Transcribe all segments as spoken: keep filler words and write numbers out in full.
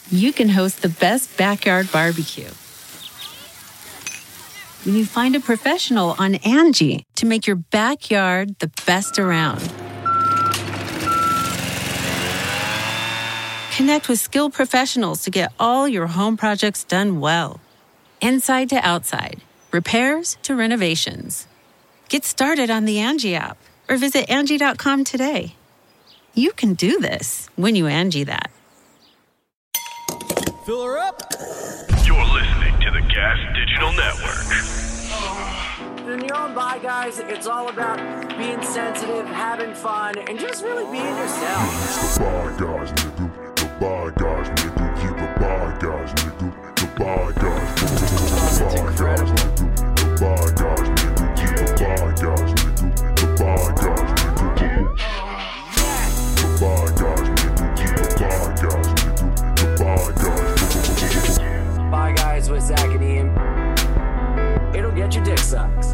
you can host the best backyard barbecue. When you find a professional on Angie to make your backyard the best around. Connect with skilled professionals to get all your home projects done well. Inside to outside, repairs to renovations. Get started on the Angie app or visit Angie dot com today. You can do this when you Angie that. Fill her up. You're listening to the Gas Digital Network. In your own bye, guys, it's all about being sensitive, having fun, and just really being yourself. It's the bye guys, nigga. The bye guys, nigga. Keep the bye guys, nigga. The bye guys, nigga. The bye guys, nigga. The bye guys, nigga. Keep the bye guys, nigga. The bye guys, nigga. The bye guys, nigga. Keep the bye guys, nigga. The bye guys, nigga. Bye, guys, with Zach and Ian. It'll get your dick sucked.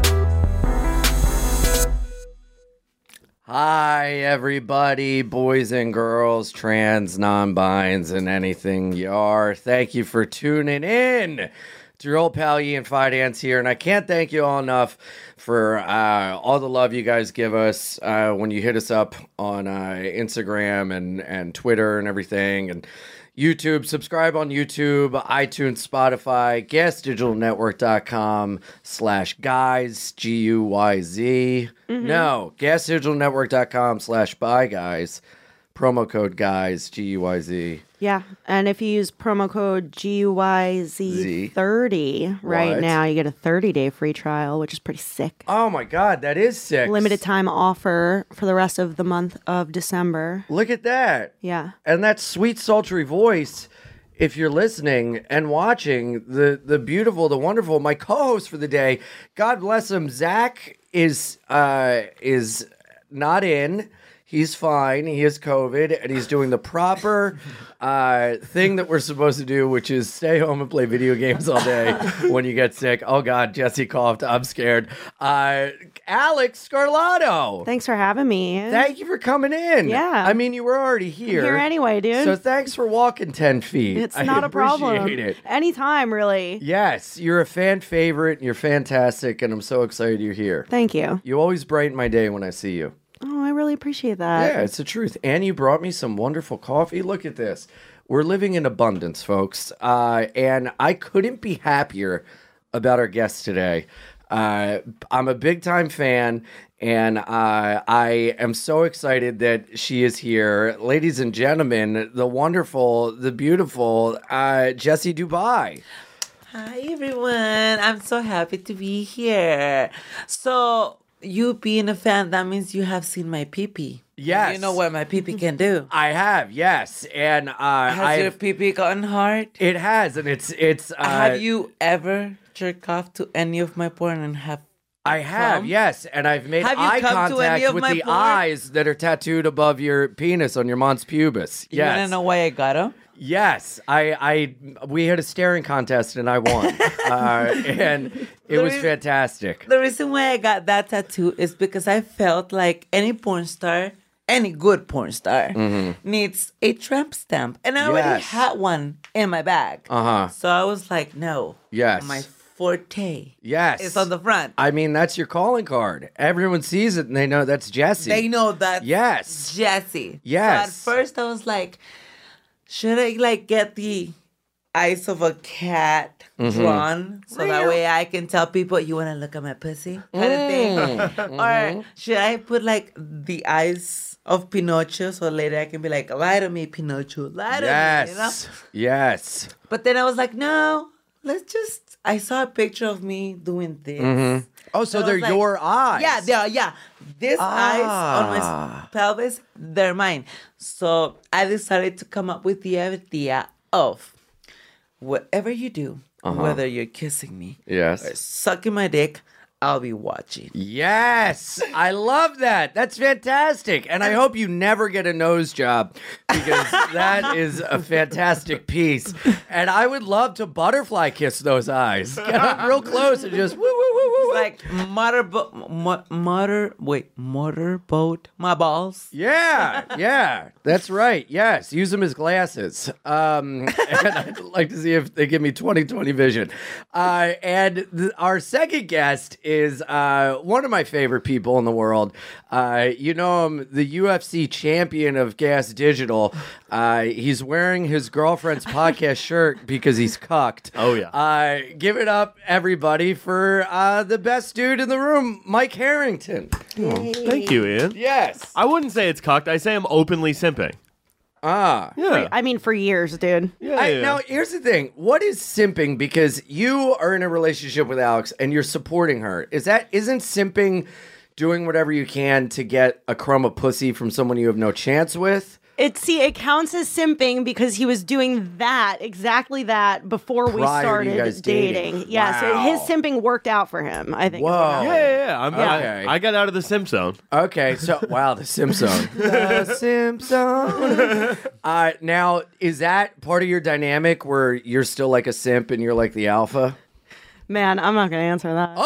Hi, everybody, boys and girls, trans, non-binds, and anything you are. Thank you for tuning in. It's your old pal Ian Fidance here, and I can't thank you all enough for uh, all the love you guys give us uh, when you hit us up on uh, Instagram and, and Twitter and everything, and YouTube. Subscribe on YouTube, iTunes, Spotify, gas digital network dot com slash guys, G U Y Z. Mm-hmm. No, gas digital network dot com slash buy guys. Promo code guys, G U Y Z. Yeah, and if you use promo code G U Y Z thirty right What? now, you get a thirty-day free trial, which is pretty sick. Oh my God, that is sick. Limited time offer for the rest of the month of December. Look at that. Yeah. And that sweet, sultry voice, if you're listening and watching, the the beautiful, the wonderful, my co-host for the day, God bless him, Zach is uh, is not in. He's fine. He has COVID, and he's doing the proper uh, thing that we're supposed to do, which is stay home and play video games all day when you get sick. Oh, God, Jesse coughed. I'm scared. Uh, Alex Scarlato. Thanks for having me. Thank you for coming in. Yeah. I mean, you were already here. I'm here anyway, dude. So thanks for walking ten feet. It's I not a problem. appreciate it. Anytime, really. Yes, you're a fan favorite. You're fantastic, and I'm so excited you're here. Thank you. You always brighten my day when I see you. Oh, I really appreciate that. Yeah, it's the truth. And you brought me some wonderful coffee. Look at this. We're living in abundance, folks. Uh, and I couldn't be happier about our guest today. Uh, I'm a big time fan, and uh, I am so excited that she is here. Ladies and gentlemen, the wonderful, the beautiful uh, Jessie Dubai. Hi, everyone. I'm so happy to be here. So, you being a fan, that means you have seen my pee-pee. Yes. You know what my pee-pee can do. I have, yes. And uh, Has I've, your pee-pee gotten hard? It has, and it's... it's. Uh, have you ever jerked off to any of my porn and have I have, come? yes, and I've made Have you eye come to any contact of with my the porn? eyes that are tattooed above your penis on your mons pubis. You Yes, want to know why I got them? yes. I, I, we had a staring contest and I won, uh, and it The was reason- fantastic. The reason why I got that tattoo is because I felt like any porn star, any good porn star, needs a tramp stamp. And I already Yes. had one in my bag. Uh-huh. So I was like, no. Yes. My forte Yes, is on the front. I mean, that's your calling card. Everyone sees it and they know that's Jessie. They know that. Yes. Jessie. Yes. So at first I was like, should I like get the eyes of a cat Mm-hmm. drawn so that way I can tell people you want to look at my pussy kind of thing? Mm-hmm. Or should I put like the eyes of Pinocchio so later I can be like, lie to me, Pinocchio, lie to Yes, me, you know? yes. But then I was like, no, let's just, I saw a picture of me doing this. Oh, so And I they're was like, your eyes. Yeah, they are, yeah. These eyes on my Ah. s- pelvis, they're mine. So I decided to come up with the idea of whatever you do, whether you're kissing me Yes. or sucking my dick, I'll be watching. Yes, I love that. That's fantastic. And I hope you never get a nose job because that is a fantastic piece. And I would love to butterfly kiss those eyes. Get up real close and just woo, woo, woo, woo, like motorboat, mo- motor, wait, motorboat, my balls. Yeah, yeah, that's right. Yes, use them as glasses. Um, and I'd like to see if they give me twenty twenty vision. Uh, and th- our second guest is uh, one of my favorite people in the world. Uh, you know him, the U F C champion of Gas Digital. Uh, he's wearing his girlfriend's podcast shirt because he's cucked. Oh, yeah. Uh, give it up, everybody, for uh, the best dude in the room, Mike Harrington. Thank you, Ian. Yes. I wouldn't say it's cocked. I say I'm openly simping. Ah. Yeah. I mean, for years, dude. Yeah, I, yeah. Now, here's the thing. What is simping? Because you are in a relationship with Alex and you're supporting her. Is that, isn't simping doing whatever you can to get a crumb of pussy from someone you have no chance with? It see it counts as simping because he was doing that exactly that before we Prior to started you guys dating. dating. Yeah, so Wow. his simping worked out for him. I think. is what Whoa. happened. Yeah, yeah, yeah. I'm, Okay. I, I got out of the simp zone. Okay, so, wow, the Simpson. The Simpson. Uh, now, is that part of your dynamic where you're still like a simp and you're like the alpha? Man, I'm not gonna answer that.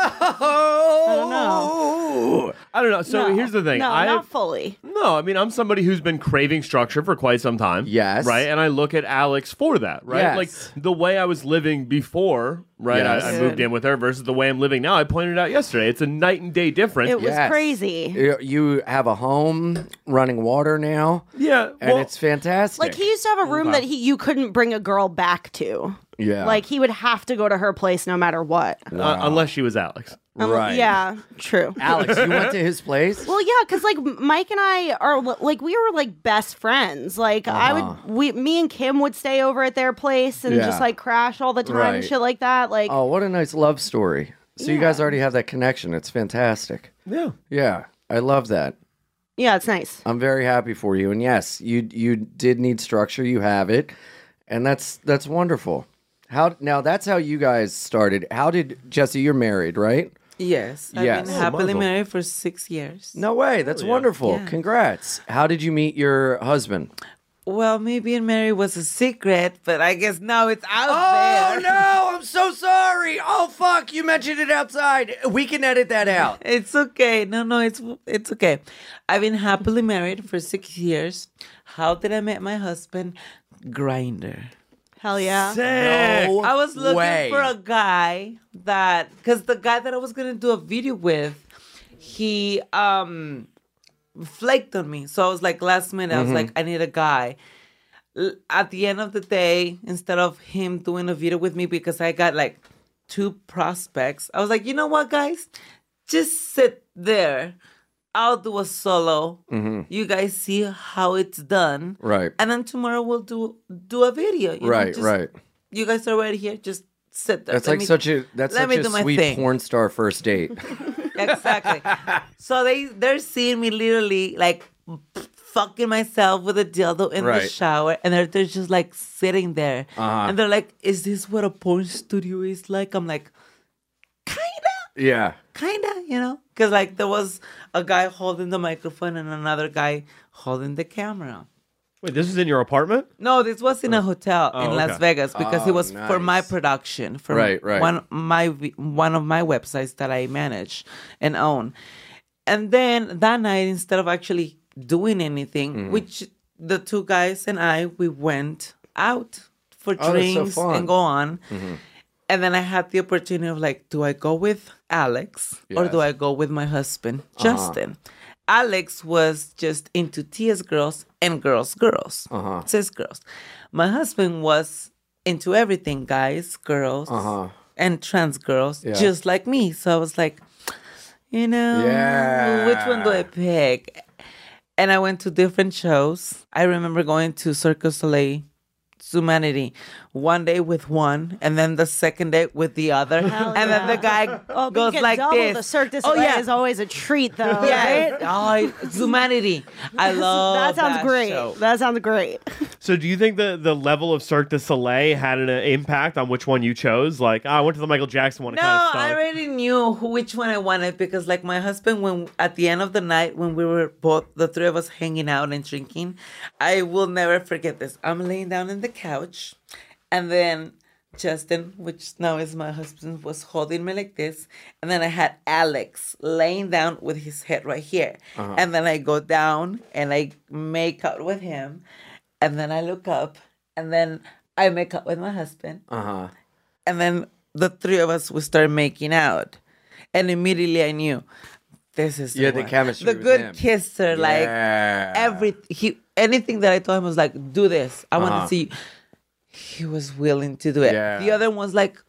Oh! I don't know. I don't know. So No. here's the thing. No, I not fully. No, I mean, I'm somebody who's been craving structure for quite some time. Yes. Right? And I look at Alex for that, right? Yes. Like the way I was living before, right? Yes. I, I moved in with her versus the way I'm living now. I pointed out yesterday. It's a night and day difference. It was Yes. crazy. You- You have a home, running water now, yeah. and well, it's fantastic. Like he used to have a room that he you couldn't bring a girl back to. Yeah. Like he would have to go to her place no matter what. uh, unless she was Alex. Um, Right. Yeah, true. Alex, you went to his place? Well, yeah, because like Mike and I are like we were like best friends. Like I Uh-huh. would, we, me and Kim would stay over at their place and Yeah. just like crash all the time Right. and shit like that. Like, Oh, what a nice love story. So you guys already have that connection. It's fantastic. Yeah. Yeah, I love that. yeah, it's nice. I'm very happy for you. And yes, you you did need structure. You have it. And that's that's wonderful. How now that's how you guys started. How did Jesse, you're married, right? Yes, I've Yes. been Oh, happily wonderful. married for six years. No way. That's wonderful. Yeah. Congrats. How did you meet your husband? Well, me being married was a secret, but I guess now it's out Oh there. no, I'm so sorry. Oh fuck, you mentioned it outside. We can edit that out. It's okay. No, no, it's it's okay. I've been happily married for six years. How did I meet my husband? Grinder. Hell yeah. No I was looking way. for a guy that, because the guy that I was gonna do a video with, he um flaked on me. So I was like, last minute, I was like, I need a guy. L- At the end of the day, instead of him doing a video with me, because I got like two prospects, I was like, you know what, guys, just sit there. I'll do a solo. You guys see how it's done. Right. And then tomorrow we'll do do a video. you know, Right, just- right. You guys are right here. Just sit there. That's Let like me- such a that's let such me a do my sweet thing. porn star first date. Exactly. So they they're seeing me literally like fucking myself with a dildo in the Right. shower, and they're they're just like sitting there, Uh-huh. and they're like, "Is this what a porn studio is like?" I'm like, kinda, Yeah. kinda, you know, because like there was a guy holding the microphone and another guy holding the camera. Wait, this is in your apartment? No, this was in a hotel in Oh, Las okay. Vegas because it Oh, was for my nice. production, for Right, right. one my v- one of my websites that I manage and own. And then that night, instead of actually doing anything, Mm. which the two guys and I we went out for Oh, that's so drinks fun. and go on. And then I had the opportunity of like, do I go with Alex or do Yes. I go with my husband, Justin? Alex was just into T S girls and girls, girls, Uh-huh. cis girls. My husband was into everything, guys, girls, Uh-huh. and trans girls, Yeah. just like me. So I was like, you know, Yeah. which one do I pick? And I went to different shows. I remember going to Cirque du Soleil, Humanity, one day with one, and then the second day with the other, Hell and then yeah. the guy Oh, but goes you get like double. this. The Cirque du Oh, Soleil yeah. is always a treat, though. Yeah, right? oh, it's Humanity. I love that sounds great. show. That sounds great. So do you think the, the level of Cirque du Soleil had an uh, impact on which one you chose? Like, oh, I went to the Michael Jackson one. It No, kind of I stunk. already knew who, which one I wanted because, like, my husband, when at the end of the night, when we were both, the three of us hanging out and drinking, I will never forget this. I'm laying down in the couch, and then Justin, which now is my husband, was holding me like this. And then I had Alex laying down with his head right here. Uh-huh. And then I go down and I make out with him. And then I look up and then I make out with my husband. Uh-huh. And then the three of us, we start making out. And immediately I knew, this is the You had the one. chemistry The with good him. kisser, like Yeah. every he anything that I told him was like, do this. I want Uh-huh. to see. He was willing to do it. Yeah. The other one's like,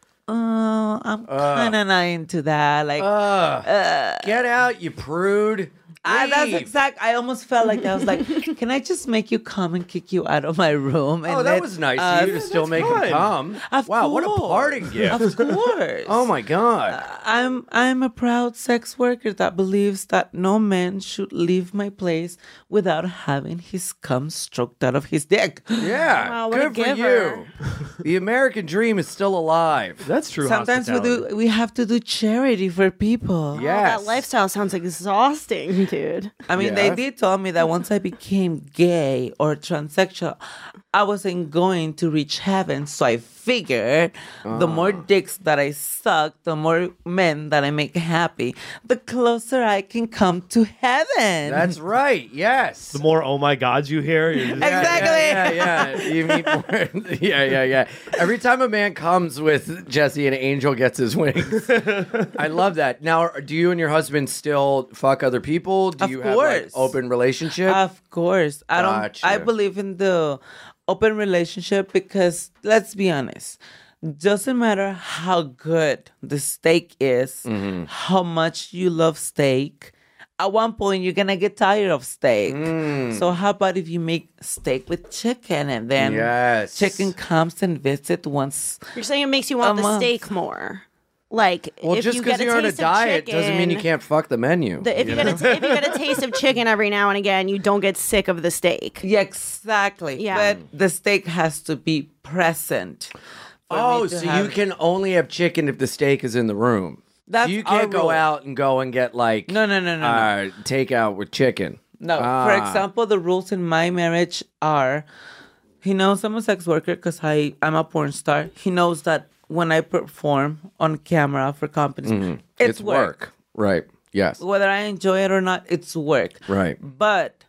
oh, I'm kind of not into that. Like, Ugh. Get out, you prude. I, that's Leave. exact. I almost felt like that. I was like, can I just make you come and kick you out of my room? And Oh, that let was nice us- of you to still make him fun. come. Of Wow, what a course. parting gift. Of course. Oh my god. I'm I'm a proud sex worker that believes that no man should leave my place without having his cum stroked out of his dick. Yeah. Wow, what a good for giver. you. The American dream is still alive. That's true. Sometimes we hospitality. do we have to do charity for people. Oh, Yes. that lifestyle sounds exhausting, dude. I mean, Yeah. they did tell me that once I became gay or transsexual, I wasn't going to reach heaven. So I figured the more dicks that I suck, the more men that I make happy, the closer I can come to heaven. That's right. Yes. The more oh my gods you hear, you're just, Yeah, Exactly. Yeah, yeah, yeah. You meet more. yeah, yeah, yeah. Every time a man comes with Jesse, an angel gets his wings. I love that. Now, do you and your husband still fuck other people? Do Of you have like course. open relationship? Of course. I don't Gotcha. I believe in the open relationship because let's be honest. Doesn't matter how good the steak is, Mm-hmm. how much you love steak. At one point you're gonna get tired of steak. Mm. So how about if you make steak with chicken and then Yes. chicken comes and visits once You're saying it makes you want A the month. steak more. Like, Well, if just you because get a you're on a taste of diet doesn't mean you chicken- can't fuck the menu. The, if you, you get a, if you get a taste of chicken every now and again, you don't get sick of the steak. Yeah, exactly. Yeah. But the steak has to be present. for me Oh, to so have- you can only have chicken if the steak is in the room. That's so you our can't go rule. out and go and get like No, no, no, no, no. uh, takeout with chicken. No, for Ah. example, the rules in my marriage are he knows I'm a sex worker because I I'm a porn star. He knows that when I perform on camera for companies, Mm-hmm. it's, work. Right. Yes. Whether I enjoy it or not, it's work. Right. But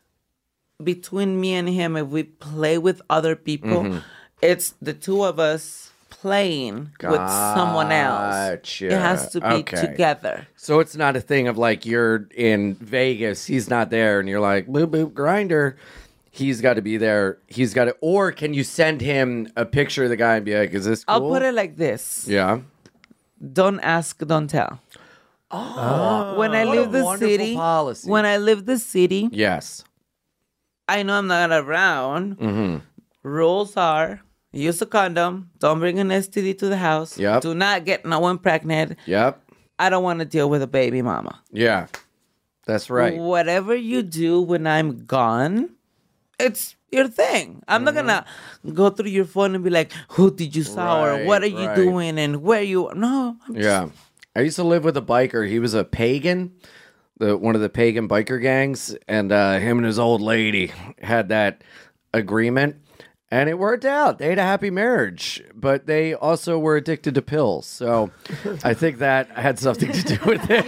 between me and him, if we play with other people, Mm-hmm. it's the two of us playing with someone else. Gotcha. It has to be Okay. together. So it's not a thing of like you're in Vegas, he's not there, and you're like boop boop grinder. He's got to be there. He's got to, or can you send him a picture of the guy and be like, "Is this cool?" I'll put it like this: Yeah. don't ask, don't tell. Oh, when I what a leave the wonderful city, policy. when I leave the city, Yes. I know I'm not around. Mm-hmm. Rules are: use a condom. Don't bring an S T D to the house. Yep. Do not get no one pregnant. Yep. I don't want to deal with a baby mama. Yeah. That's right. Whatever you do when I'm gone, it's your thing. I'm not gonna go through your phone and be like, "Who did you saw? or Right, what are you right. doing? And where you?" No. I'm just- Yeah. I used to live with a biker. He was a pagan, the one of the pagan biker gangs, and uh, him and his old lady had that agreement, and it worked out. They had a happy marriage, but they also were addicted to pills. So I think that had something to do with it.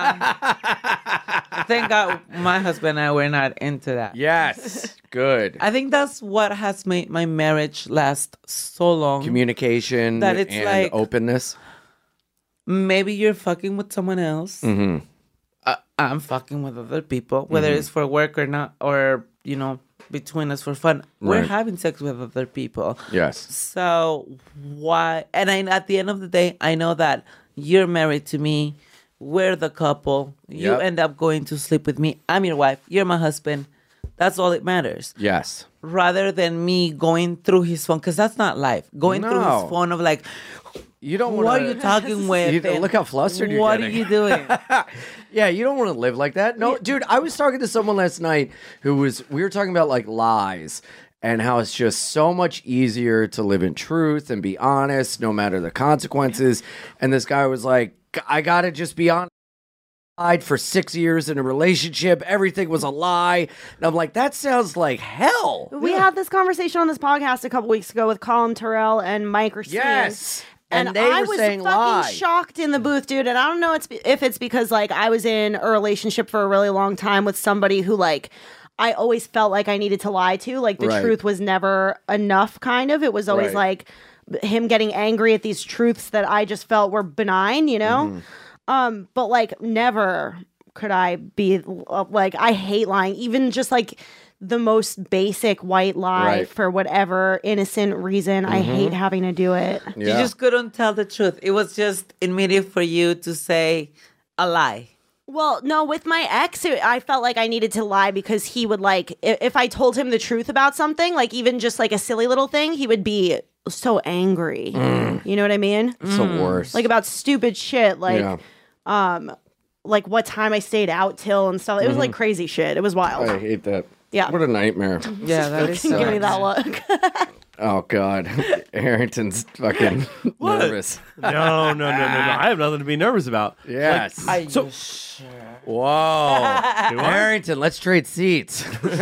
Yeah. Thank God my husband and I were not into that. Yes. Good. I think that's what has made my marriage last so long. Communication That it's and like- openness. Maybe you're fucking with someone else. Mm-hmm. Uh, I'm fucking with other people, whether it's for work or not, or, you know, between us for fun. We're Right. having sex with other people. Yes. So why? And I, at the end of the day, I know that you're married to me. We're the couple. You Yep. end up going to sleep with me. I'm your wife. You're my husband. That's all that matters. Yes. Rather than me going through his phone, because that's not life. Going through No. his phone of like, You don't what want are you talking with? You- And look how flustered you're What getting. are you doing? Yeah, you don't want to live like that. No, dude, I was talking to someone last night who was, we were talking about like lies and how it's just so much easier to live in truth and be honest no matter the consequences. And this guy was like, I got to just be honest. lied for six years in a relationship. Everything was a lie. And I'm like, that sounds like hell. We had this conversation on this podcast a couple weeks ago with Colin Terrell and Mike Racine. Yes. And, And they I were was saying fucking lie. shocked in the booth, dude. And I don't know it's, if it's because, like, I was in a relationship for a really long time with somebody who, like, I always felt like I needed to lie to. Like, the Right. truth was never enough, kind of. It was always, Right. like, him getting angry at these truths that I just felt were benign, you know? Mm-hmm. Um, but, like, never could I be, uh, like, I hate lying. Even just, like, the most basic white lie Right. for whatever innocent reason. I hate having to do it. You just couldn't tell the truth. It was just immediate for you to say a lie. Well, no, with my ex, it, I felt like I needed to lie because he would, like, i- if I told him the truth about something, like even just like a silly little thing, he would be so angry. You know what I mean? It's the worst. Like about stupid shit, like yeah. um, like what time I stayed out till and stuff. It was like crazy shit. It was wild. I hate that. Yeah. What a nightmare. Yeah, that is Give me so. that look. Oh, God. Harrington's fucking nervous. No, no, no, no, no. I have nothing to be nervous about. Yes. Are you So- sure? Whoa. Do I? Harrington, let's trade seats.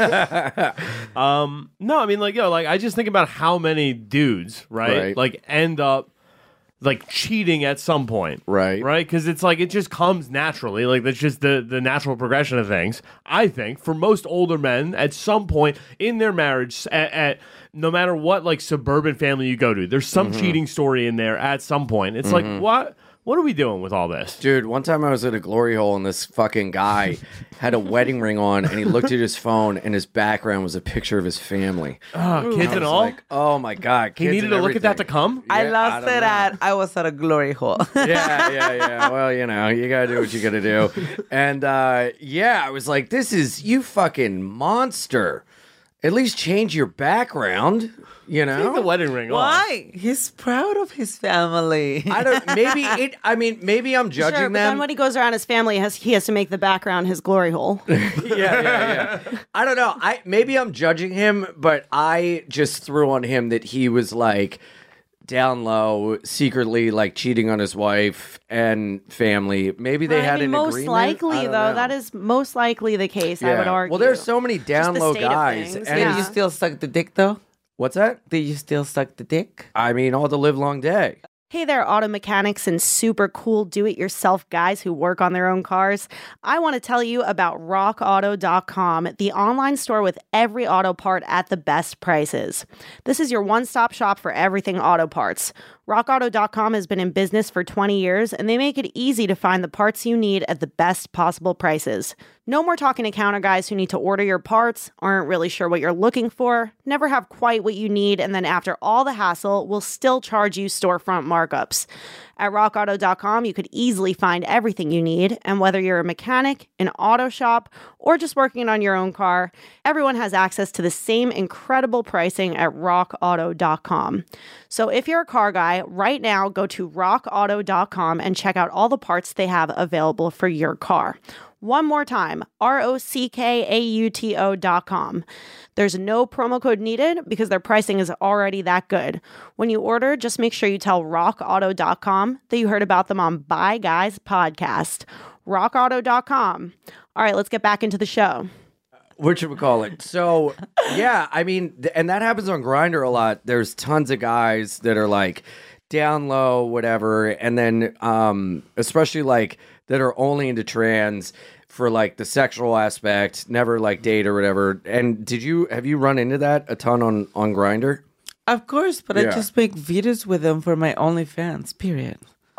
Um, no, I mean, like, yo, like, I just think about how many dudes, right, Right. like, end up like cheating at some point, Right. right? Because it's like it just comes naturally, like that's just the the natural progression of things. I think for most older men, at some point in their marriage, at, at no matter what like suburban family you go to, there's some Mm-hmm. cheating story in there at some point. It's like what. What are we doing with all this? Dude, one time I was at a glory hole and this fucking guy had a wedding ring on and he looked at his phone and his background was a picture of his family. Oh, kids I and was all. like, oh my God. he kids needed and to look at that to everything. come. I Yeah, lost don't it know. at, I was at a glory hole. yeah, yeah, yeah. Well, you know, you gotta do what you gotta do. And uh, yeah, I was like, this is you fucking monster. At least change your background, you know? Take the wedding ring off. Why? He's proud of his family. I don't maybe it I mean, maybe I'm judging Sure, but them. then when he goes around his family, has he has to make the background his glory hole. yeah, yeah, yeah. I don't know. I maybe I'm judging him, but I just threw on him that he was like down low, secretly like cheating on his wife and family. Maybe they I had mean, an most agreement. likely I don't though, know. that is most likely the case. I would Yeah. argue. Well, there's so many down the low state of guys. things, and Did yeah. you still suck the dick though? What's that? Did you still suck the dick? I mean, all the live long day. Hey there, auto mechanics and super cool do-it-yourself guys who work on their own cars. I want to tell you about rock auto dot com, the online store with every auto part at the best prices. This is your one-stop shop for everything auto parts. rock auto dot com has been in business for twenty years, and they make it easy to find the parts you need at the best possible prices. No more talking to counter guys who need to order your parts, aren't really sure what you're looking for, never have quite what you need, and then after all the hassle, will still charge you storefront markups. At rock auto dot com, you could easily find everything you need, and whether you're a mechanic, an auto shop, or just working on your own car, everyone has access to the same incredible pricing at rock auto dot com. So if you're a car guy, right now go to rock auto dot com and check out all the parts they have available for your car. One more time, R O C K A U T O dot com. There's no promo code needed because their pricing is already that good. When you order, just make sure you tell rock auto dot com that you heard about them on Bye Guys podcast. rock auto dot com. All right, let's get back into the show. What should we call it? So, yeah, I mean, th- and that happens on Grindr a lot. There's tons of guys that are like down low, whatever, and then um, especially like that are only into trans for like the sexual aspect, never like date or whatever. And did you have you run into that a ton on on Grindr? Of course, but Yeah. I just make videos with them for my OnlyFans, period.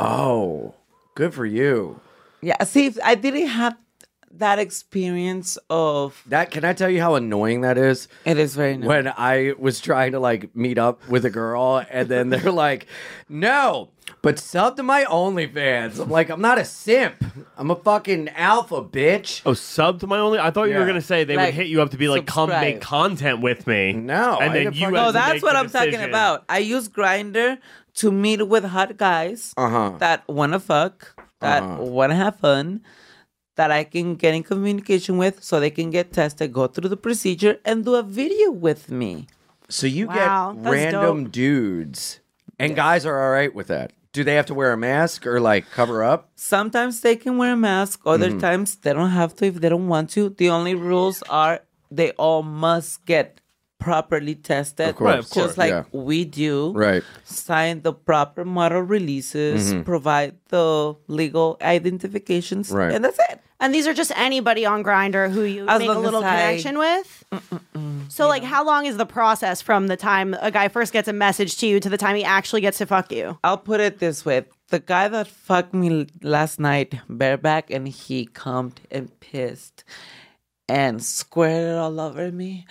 Oh, good for you. Yeah, see, if I didn't have that experience of... That can I tell you how annoying that is? It is very nice. When I was trying to like meet up with a girl, and then they're like, "No, but sub to my OnlyFans." I'm like, I'm not a simp. I'm a fucking alpha, bitch. Oh, sub to my only. I thought you were Yeah. gonna say they Like, would hit you up to be like, come subscribe. make content with me. No, I and then didn't you. fucking- had No, to that's make what the I'm talking decision. about. I use Grindr to meet with hot guys Uh-huh. that want to fuck, that Uh-huh. want to have fun, that I can get in communication with so they can get tested, go through the procedure, and do a video with me. So you Wow, get that's random dope. dudes, and guys are all right with that. do they have to wear a mask or like cover up? Sometimes they can wear a mask. Other Mm-hmm. times they don't have to if they don't want to. The only rules are they all must get properly tested. Of course, Right, of just course, like yeah. we do. Right. Sign the proper model releases, Mm-hmm. provide the legal identifications, Right. and that's it. And these are just anybody on Grindr who you As make a long little as I- connection with. So, like, how long is the process from the time a guy first gets a message to you to the time he actually gets to fuck you? I'll put it this way. The guy that fucked me last night bareback and he cummed and pissed and squirted all over me.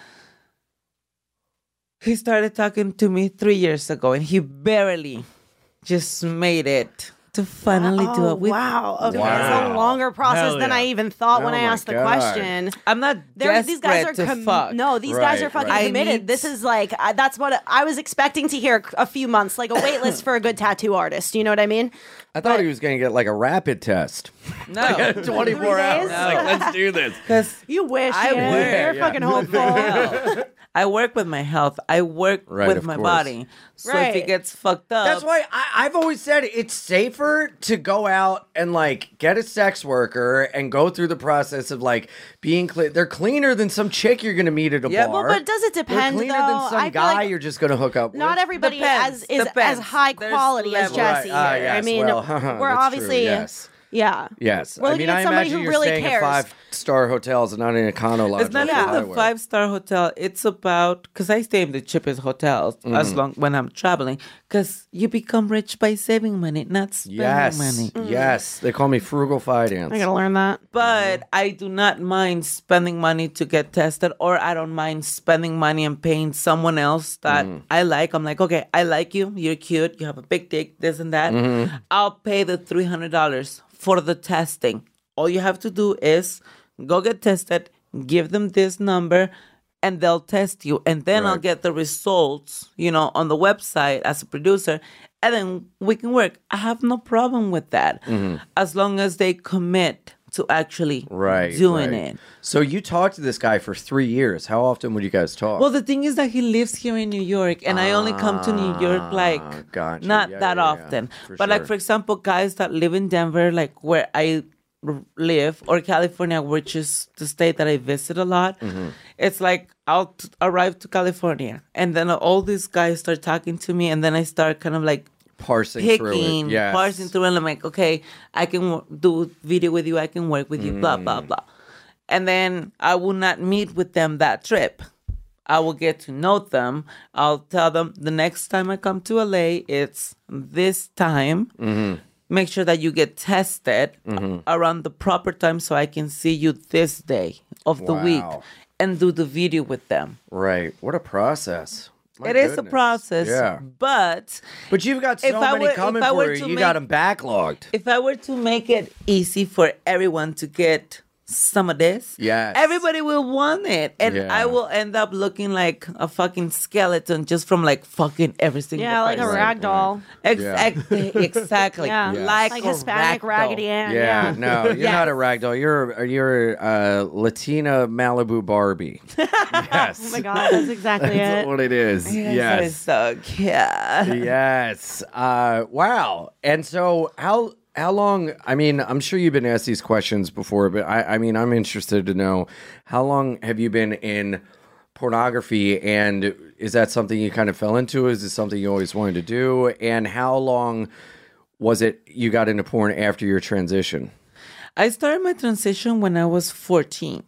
He started talking to me three years ago and he barely just made it to finally do Oh, it with wow. Okay, Wow. it's a longer process Hell than yeah. I even thought when Oh I my asked the God. question. I'm not There, desperate these guys are to com- fuck. no. These guys Right, are fucking right. I committed. need- This is like I, that's what I was expecting to hear a few months, like a wait list for a good tattoo artist. You know what I mean? I thought he was going to get like a rapid test. No. twenty-four Three hours. days? Like, let's do this. Because You wish. I yeah, would, You're yeah. fucking hopeful. I work with my health. I work Right, with of my course. body. So Right. if it gets fucked up, That's why I, I've always said it's safer to go out and like get a sex worker and go through the process of like being clean. They're cleaner than some chick you're going to meet at a Yeah, bar. Well, but does it They're depend cleaner though? than some I feel guy like you're just going to hook up not with. everybody Depends, as is as depends. high There's quality as levels. Jesse. Right. Ah, here. I yes, mean, well, we're that's true, obviously yes. yeah. Yes. We're I looking mean, at I somebody imagine who you're really staying cares. at five-star hotels and not in a condo lodge. it's not like even I the would. five star hotel. It's about because I stay in the cheapest hotels Mm-hmm. as long when I'm traveling. Because you become rich by saving money, not spending Yes. money. Yes. They call me frugal finance. I gotta learn that. But I do not mind spending money to get tested, or I don't mind spending money and paying someone else that Mm. I like. I'm like, okay, I like you. You're cute. You have a big dick, this and that. Mm-hmm. I'll pay the three hundred dollars for the testing. All you have to do is go get tested, give them this number, and they'll test you. And then I'll Right. get the results, you know, on the website as a producer. And then we can work. I have no problem with that. As long as they commit to actually Right. doing right. it. So you talked to this guy for three years. How often would you guys talk? Well, the thing is that he lives here in New York, and I only come to New York like Ah, gotcha. not Yeah, that yeah, yeah. often. For but like sure. for example, guys that live in Denver, like where I r- live, or California, which is the state that I visit a lot. Mm-hmm. It's like I'll t- arrive to California, and then all these guys start talking to me, and then I start kind of like parsing through picking, it. Yes. parsing through, and I'm like, okay, I can w- do video with you, I can work with you, blah blah Mm. blah, and then I will not meet with them that trip. I will get to know them. I'll tell them the next time I come to L A, it's this time. Mm-hmm. Make sure that you get tested around the proper time so I can see you this day of the week Wow. and do the video with them. Right. What a process. My It is a goodness. process, Yeah. but But you've got so If I many were- if coming I for were you. to You got make- them backlogged. if I were to make it easy for everyone to get some of this, Yes. everybody will want it, and Yeah. I will end up looking like a fucking skeleton just from like fucking every single Yeah, like a person. rag doll. Exactly, exactly. Yeah. Like, Like a Hispanic ragdoll. Raggedy Ann. Yeah, Yeah. no, you're Yes. not a ragdoll. You're you're a Latina Malibu Barbie. Yes. Oh my god, that's exactly That's it. what it is. Yes, Yes. that is so cute. Yes. Uh, wow. And so how how long? I mean, I'm sure you've been asked these questions before, but I, I mean, I'm interested to know how long have you been in pornography, and is that something you kind of fell into? Is it something you always wanted to do? And how long was it you got into porn after your transition? I started my transition when I was fourteen.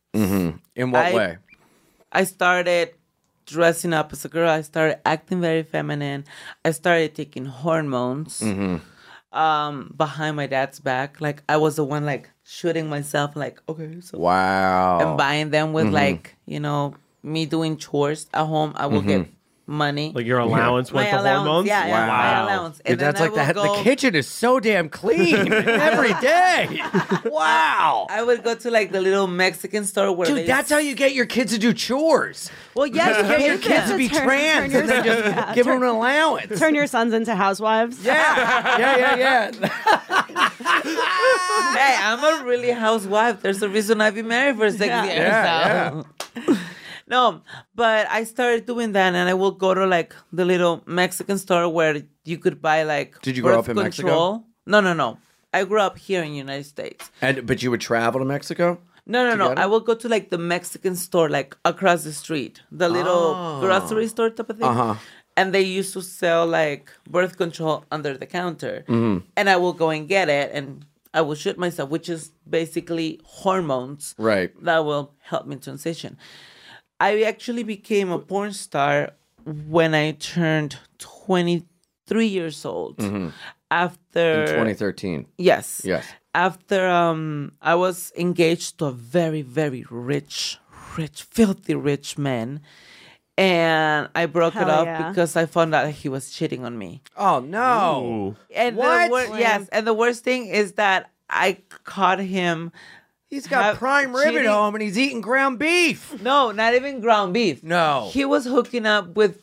In what I- way? I started dressing up as a girl. I started acting very feminine. I started taking hormones um, behind my dad's back. Like I was the one like shooting myself. Like okay, so Wow. and buying them with like you know me doing chores at home. I will get money. Like your allowance my went to allowance, hormones? yeah, yeah, my Wow. allowance. Dude, And then that's I like the, will the go- kitchen is so damn clean every day. Wow. I would go to like the little Mexican store where Dude, they that's how you get your kids to do chores. well, yes, Get your kids to be Turn- trans turn and then your- just yeah, give turn- them an allowance. Turn your sons into housewives. Yeah, yeah, yeah, yeah. Hey, I'm a really housewife. There's a reason I've been married for six Yeah. years. Yeah, so. No, but I started doing that, and I will go to like the little Mexican store where you could buy like. Did you grow birth up in Mexico? control. No, no, no. I grew up here in the United States. And but you would travel to Mexico? No, no, to no. get 'em? I will go to like the Mexican store, like across the street, the little Oh. grocery store type of thing. Uh-huh. And they used to sell like birth control under the counter, Mm-hmm. and I will go and get it, and I will shoot myself, which is basically hormones, Right. that will help me transition. I actually became a porn star when I turned twenty-three years old. After In twenty thirteen. yes, Yes. after um I was engaged to a very, very rich, rich, filthy rich man. And I broke it Hell off yeah. because I found out he was cheating on me. Oh no. Ooh. And What? The wor- yes, and the worst thing is that I caught him. He's got have- prime rib at cheating- home and he's eating ground beef. No, not even ground beef. No. He was hooking up with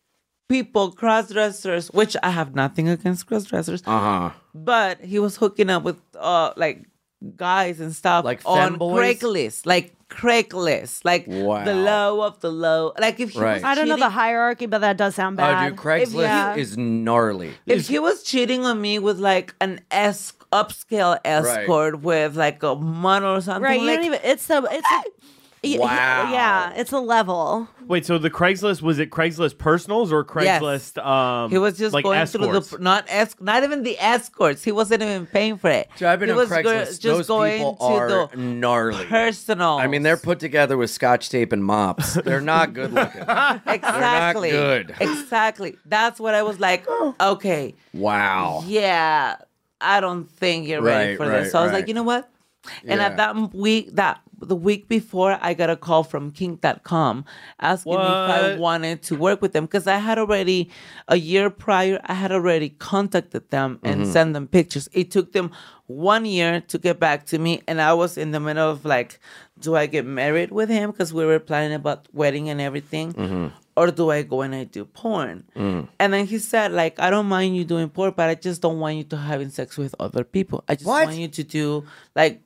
people, cross dressers, which I have nothing against cross dressers. Uh-huh. But he was hooking up with uh like guys and stuff Like on femboys? Craigslist, like Craigslist, like Wow. the low of the low. Like if he Right. was I don't know the cheating- hierarchy, but that does sound Oh, bad. dude, Craigslist yeah. is gnarly. if he was cheating on me with like an es- upscale escort with like a model or something, Right, you like, don't even. It's the. It's. A, y- y- Wow. Yeah, it's a level. Wait, so the Craigslist, was it Craigslist personals or Craigslist? Um, he was just like going escorts? through the not es- not even the escorts. He wasn't even paying for it. Dude, I've been he on was go- Craigslist. just Those going people to are the gnarly. personal. I mean, they're put together with scotch tape and mops. They're not good looking. exactly good. exactly. That's what I was like. Okay, Wow. yeah, I don't think you're ready Right, for right, this. So I was right. like, you know what? And Yeah. at that week, that the week before, I got a call from kink dot com asking me if I What? wanted to work with them because I had already, a year prior, I had already contacted them and Mm-hmm. sent them pictures. It took them one year to get back to me, and I was in the middle of like, do I get married with him because we were planning about wedding and everything, Mm-hmm. or do I go and I do porn? Mm. And then he said, like, I don't mind you doing porn, but I just don't want you to having sex with other people. I just What? want you to do like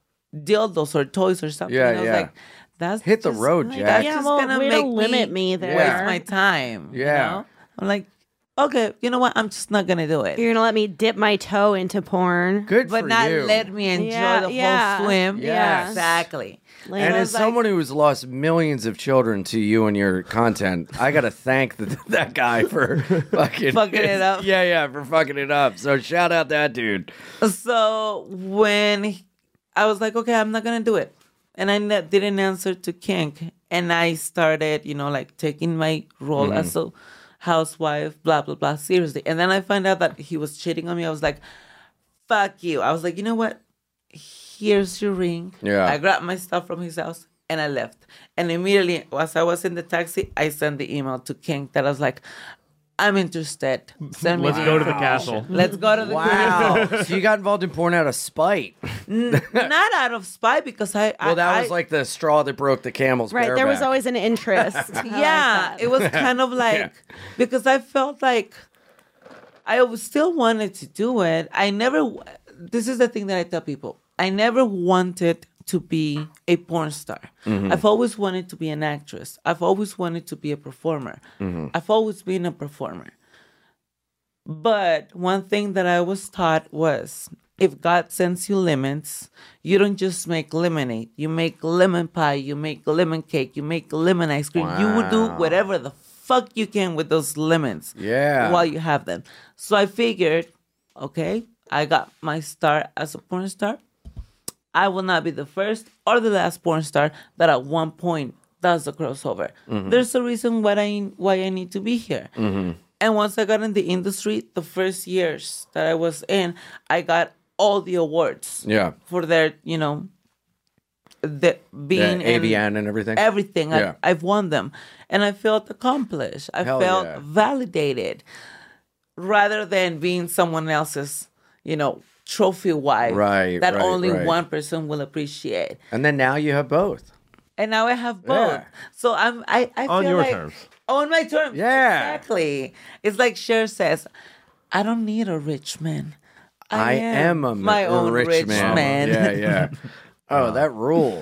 dildos or toys or something. Yeah, and I was yeah. like, that's Hit the just, road, like, Jack. That's Yeah, just well, gonna way make to limit me there. waste my time. you Yeah. know? I'm like, okay, you know what? I'm just not gonna do it. You're gonna let me dip my toe into porn. Good But for not you. let me enjoy Yeah, the yeah. whole swim. Yes. Exactly. Like, And I as was like- someone who's lost millions of children to you and your content, I gotta thank the, that guy for fucking Fucking it up. Yeah, yeah, for fucking it up. So shout out that dude. So when he- I was like, okay, I'm not gonna do it, and I ne- didn't answer to kink, and I started, you know, like taking my role as a housewife, blah blah blah, seriously. And then I found out that he was cheating on me. I was like, fuck you. I was like, you know what? Here's your ring. Yeah. I grabbed my stuff from his house and I left. And immediately, as I was in the taxi, I sent the email to kink that I was like, I'm interested. Send me Let's the go to the information. castle. Let's go to the Wow. So you got involved in porn out of spite. N- not out of spite because I. Well, that I, was like the straw that broke the camel's right, there was bareback. always an interest. I like yeah, that. it was kind of like because I felt like I was- still wanted to do it. I never. w- This is the thing that I tell people. I never wanted to be a porn star. I've always wanted to be an actress. I've always wanted to be a performer. I've always been a performer. But one thing that I was taught was if God sends you lemons, you don't just make lemonade. You make lemon pie, you make lemon cake, you make lemon ice cream. You would do whatever the fuck you can with those lemons Yeah. while you have them. So I figured, okay, I got my start as a porn star. I will not be the first or the last porn star that at one point does a crossover. There's a reason why I why I need to be here. And once I got in the industry, the first years that I was in, I got all the awards Yeah. for their, you know, the being The A V in N and everything. everything. Yeah. I, I've won them, and I felt accomplished. I Hell felt yeah. validated, rather than being someone else's, you know, trophy wife Right, that right, only right. one person will appreciate. And then now you have both. And now I have both. Yeah. So I'm I, I On feel your like terms. on my terms. Yeah. Exactly. It's like Cher says, I don't need a rich man. I, am, a, my a own rich, man. man. Yeah, yeah. Oh, that rules.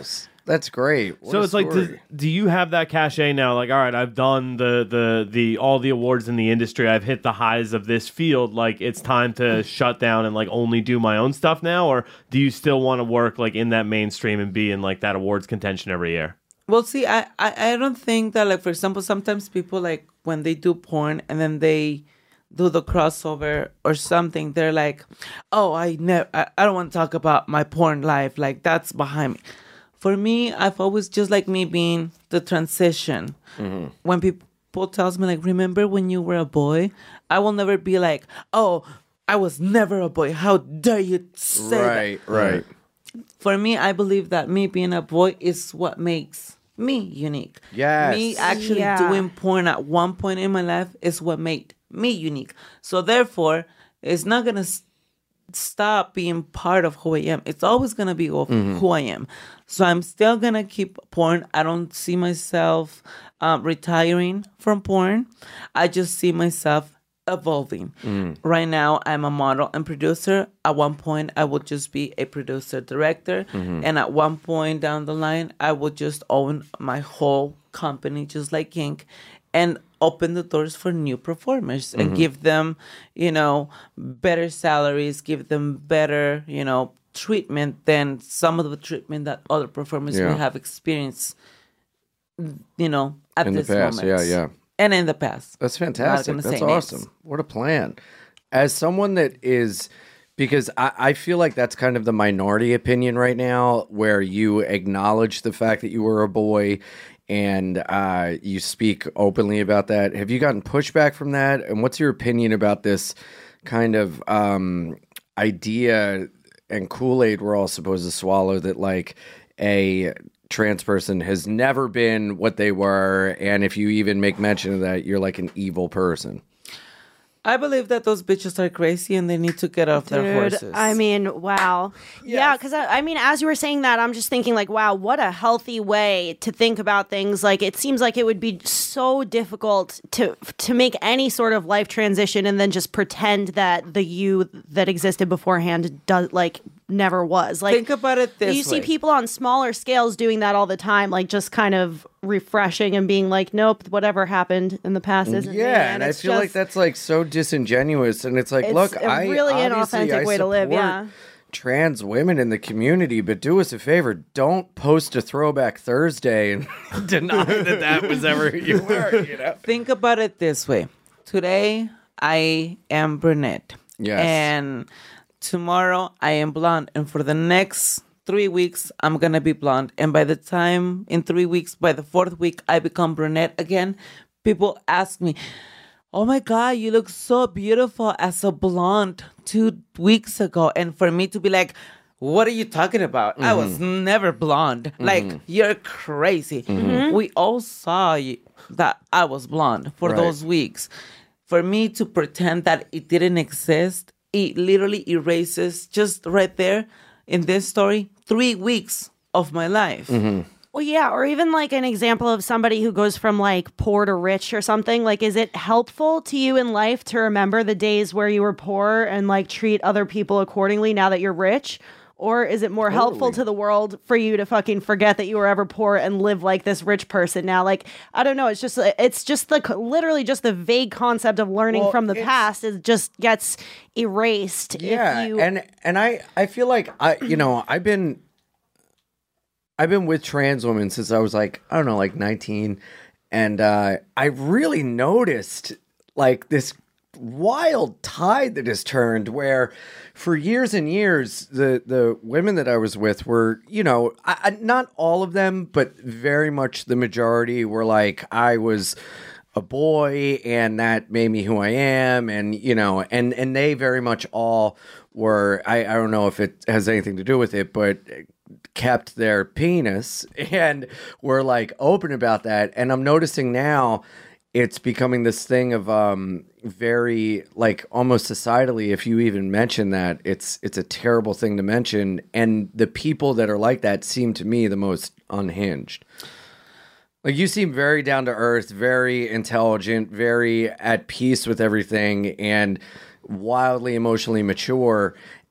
That's great. What So a it's like, story. does, do you have that cachet now? Like, all right, I've done the the the all the awards in the industry. I've hit the highs of this field. Like, it's time to shut down and like only do my own stuff now, or do you still want to work like in that mainstream and be in like that awards contention every year? Well, see, I, I, I don't think that, like, for example, sometimes people, like, when they do porn and then they do the crossover or something, they're like, oh, I never, I, I don't want to talk about my porn life. Like, that's behind me. For me, I've always, just like me being the transition. Mm-hmm. When people tells me, like, remember when you were a boy? I will never be like, oh, I was never a boy. How dare you say Right, that? right. For me, I believe that me being a boy is what makes me unique. Yes. Me actually Yeah. doing porn at one point in my life is what made me unique. So therefore, it's not going to s- stop being part of who I am. It's always going to be of who I am. So I'm still going to keep porn. I don't see myself um, retiring from porn. I just see myself evolving. Right now, I'm a model and producer. At one point, I would just be a producer director. And at one point down the line, I would just own my whole company, just like Kink, and open the doors for new performers and give them, you know, better salaries, give them better, you know, treatment than some of the treatment that other performers Yeah. will have experienced, you know, at In the this past, moment. yeah, yeah. And in the past. That's I'm not fantastic. gonna That's say names. awesome. What a plan. As someone that is, because I, I feel like that's kind of the minority opinion right now, where you acknowledge the fact that you were a boy and uh, you speak openly about that. Have you gotten pushback from that? And what's your opinion about this kind of um, idea and Kool-Aid we're all supposed to swallow that like a trans person has never been what they were, and if you even make mention of that, you're like an evil person? I believe that those bitches are crazy and they need to get off their Dude, horses. I mean, wow. Yeah, because I, I mean, as you were saying that, I'm just thinking, like, wow, what a healthy way to think about things. Like, it seems like it would be so difficult to to make any sort of life transition and then just pretend that the you that existed beforehand does like never was. Like, think about it this you see way. people on smaller scales doing that all the time, like just kind of refreshing and being like, nope, whatever happened in the past isn't me. Yeah, and I it's feel like just- that's like so disingenuous. And it's like, It's look, a I really obviously inauthentic I way to live, support yeah. trans women in the community, but do us a favor, don't post a Throwback Thursday and deny that that was ever who you were. You know? Think about it this way. Today, I am brunette. Yes. And tomorrow, I am blonde. And for the next three weeks, I'm going to be blonde. And by the time, in three weeks, by the fourth week, I become brunette again. People ask me, oh my God, you look so beautiful as a blonde two weeks ago. And for me to be like, what are you talking about? I was never blonde. Like, you're crazy. We all saw you, that I was blonde for Right. those weeks. For me to pretend that it didn't exist, it literally erases just right there in this story three weeks of my life. Well, yeah, or even like an example of somebody who goes from like poor to rich or something. Like, is it helpful to you in life to remember the days where you were poor and like treat other people accordingly now that you're rich? Or is it more helpful to the world for you to fucking forget that you were ever poor and live like this rich person now? Like, I don't know. It's just, it's just the, literally just the vague concept of learning Well, from the it's- past is just gets erased. Yeah, if you, and and I I feel like I you know I've been I've been with trans women since I was like I don't know like nineteen, and uh, I really noticed like this wild tide that has turned where for years and years the the women that I was with were you know I, I, not all of them but very much the majority were like I was a boy and that made me who I am, and you know and and they very much all were I, I don't know if it has anything to do with it but kept their penis and were like open about that. And I'm noticing now it's becoming this thing of um very like almost societally if you even mention that it's it's a terrible thing to mention, and the people that are like that seem to me the most unhinged. Like you seem very down to earth, very intelligent, very at peace with everything, and wildly emotionally mature.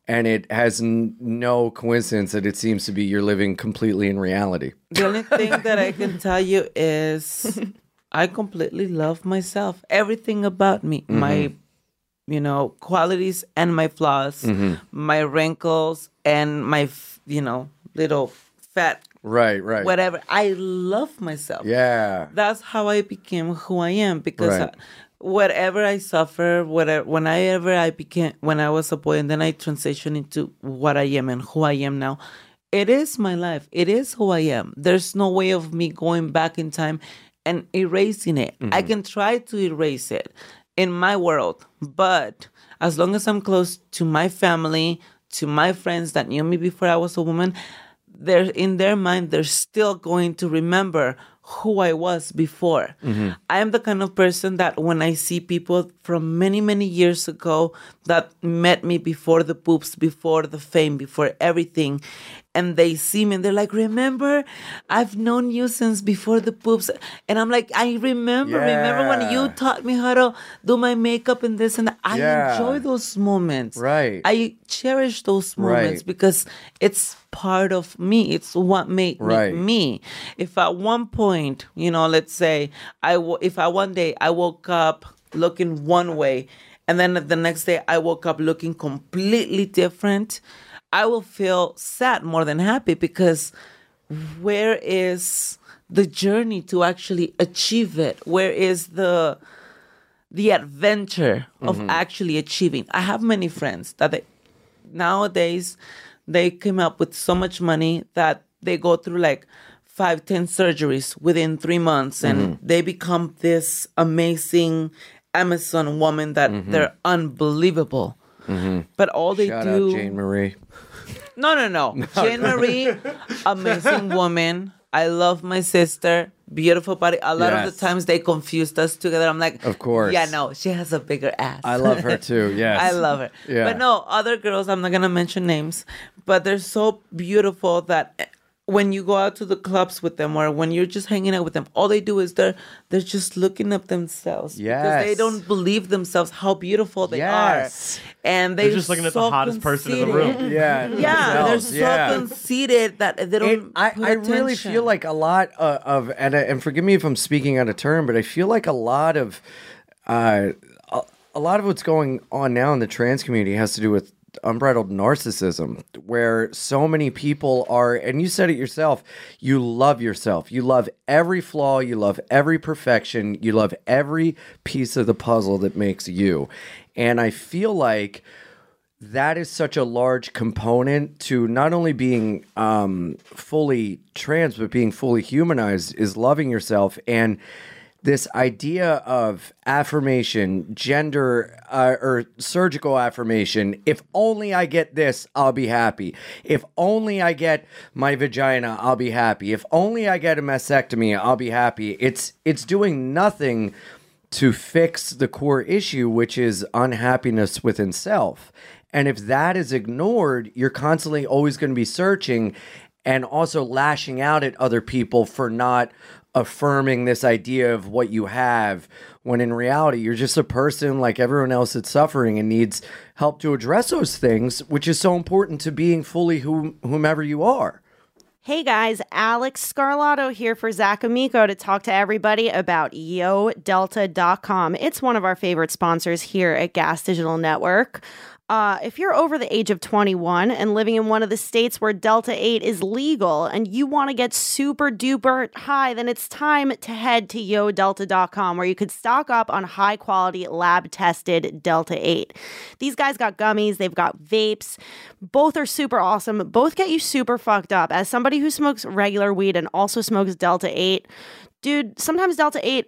and it has n- no coincidence that it seems to be you're living completely in reality. The only thing that I can tell you is I completely love myself. Everything about me, Mm-hmm. my, you know, qualities and my flaws, Mm-hmm. my wrinkles and my, f- you know, little fat, Right, right. whatever. I love myself. Yeah. That's how I became who I am because Right. I, whatever I suffer, whatever, whenever I became, when I was a boy and then I transitioned into what I am and who I am now, it is my life. It is who I am. There's no way of me going back in time and erasing it. I can try to erase it in my world, but as long as I'm close to my family, to my friends that knew me before I was a woman, they're in their mind, they're still going to remember who I was before. I am the kind of person that when I see people from many, many years ago that met me before the boobs, before the fame, before everything, and they see me and they're like, remember, I've known you since before the boobs. And I'm like, I remember, remember when you Yeah. taught me how to do my makeup and this and that. I Yeah. enjoy those moments. Right. I cherish those moments Right. because it's part of me. It's what made Right. me me. If at one point, you know, let's say, I w- if I one day I woke up looking one way, and then the next day I woke up looking completely different, I will feel sad more than happy because where is the journey to actually achieve it? Where is the the adventure of actually achieving? I have many friends that they, nowadays they came up with so much money that they go through like five, ten surgeries within three months, and they become this amazing Amazon woman that they're unbelievable. But all they Shout do, out Jane Marie. no, no, no. Jane Marie, amazing woman. I love my sister. Beautiful body. A lot of Yes. the times they confused us together. I'm like, Of course. Yeah, no, she has a bigger ass. I love her too. Yes. I love her. Yeah. But no, other girls, I'm not going to mention names, but they're so beautiful that when you go out to the clubs with them or when you're just hanging out with them, all they do is they're they're just looking up themselves. Because they Yes. don't believe themselves how beautiful they Yes. are. And they're They're just looking at the so hottest person in the conceited. room. Yeah. Yeah, they're themselves, so yeah. conceited that they It, don't. I, put I really attention. feel like a lot uh, of, and, uh, and forgive me if I'm speaking out of turn, but I feel like a lot of, uh, a, a lot of what's going on now in the trans community has to do with unbridled narcissism, where so many people are, and you said it yourself, you love yourself. You love every flaw. You love every perfection. You love every piece of the puzzle that makes you. And I feel like that is such a large component to not only being um, fully trans, but being fully humanized is loving yourself. And this idea of affirmation, gender uh, or surgical affirmation, if only I get this, I'll be happy. If only I get my vagina, I'll be happy. If only I get a mastectomy, I'll be happy. It's it's doing nothing to fix the core issue, which is unhappiness within self. And if that is ignored, you're constantly always going to be searching and also lashing out at other people for not affirming this idea of what you have, when in reality, you're just a person like everyone else that's suffering and needs help to address those things, which is so important to being fully whom, whomever you are. Hey guys, Alex Scarlato here for Zach Amico to talk to everybody about Yo Delta dot com. It's one of our favorite sponsors here at Gas Digital Network. Uh, if you're over the age of twenty-one and living in one of the states where Delta eight is legal and you want to get super duper high, then it's time to head to Yo Delta dot com, where you could stock up on high quality lab tested Delta eight. These guys got gummies, they've got vapes. Both are super awesome. Both get you super fucked up. As somebody who smokes regular weed and also smokes Delta eight, dude, sometimes Delta eight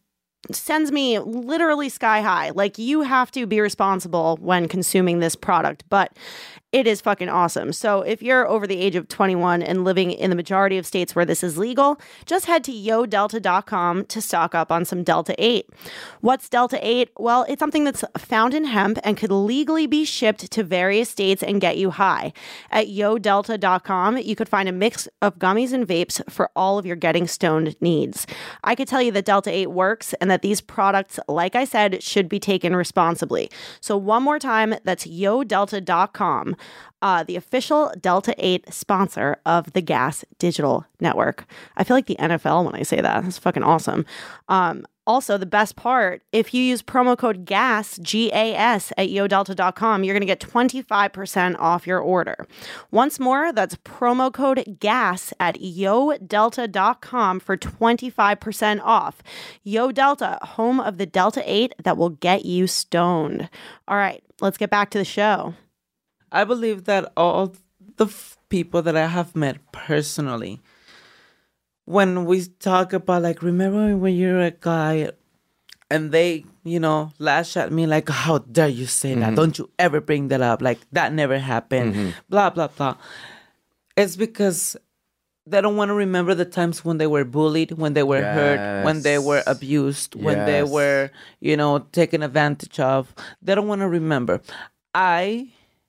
sends me literally sky high. Like, you have to be responsible when consuming this product, but it is fucking awesome. So if you're over the age of twenty-one and living in the majority of states where this is legal, just head to Yo Delta dot com to stock up on some Delta eight. What's Delta eight? Well, it's something that's found in hemp and could legally be shipped to various states and get you high. At Yo Delta dot com, you could find a mix of gummies and vapes for all of your getting stoned needs. I could tell you that Delta eight works and that these products, like I said, should be taken responsibly. So one more time, that's Yo Delta dot com. uh, the official Delta eight sponsor of the Gas Digital Network. I feel like the N F L when I say that. That's fucking awesome. Um, Also, the best part, if you use promo code GAS, G A S, at yo delta dot com, you're going to get twenty-five percent off your order. Once more, that's promo code GAS at yo delta dot com for twenty-five percent off. YoDelta, home of the Delta eight that will get you stoned. All right, let's get back to the show. I believe that all the f- people that I have met personally, when we talk about, like, remember when you're a guy and they, you know, lash at me like, how dare you say mm-hmm. that? Don't you ever bring that up. Like, that never happened. Mm-hmm. Blah, blah, blah. It's because they don't want to remember the times when they were bullied, when they were yes. hurt, when they were abused, yes. when they were, you know, taken advantage of. They don't want to remember. I...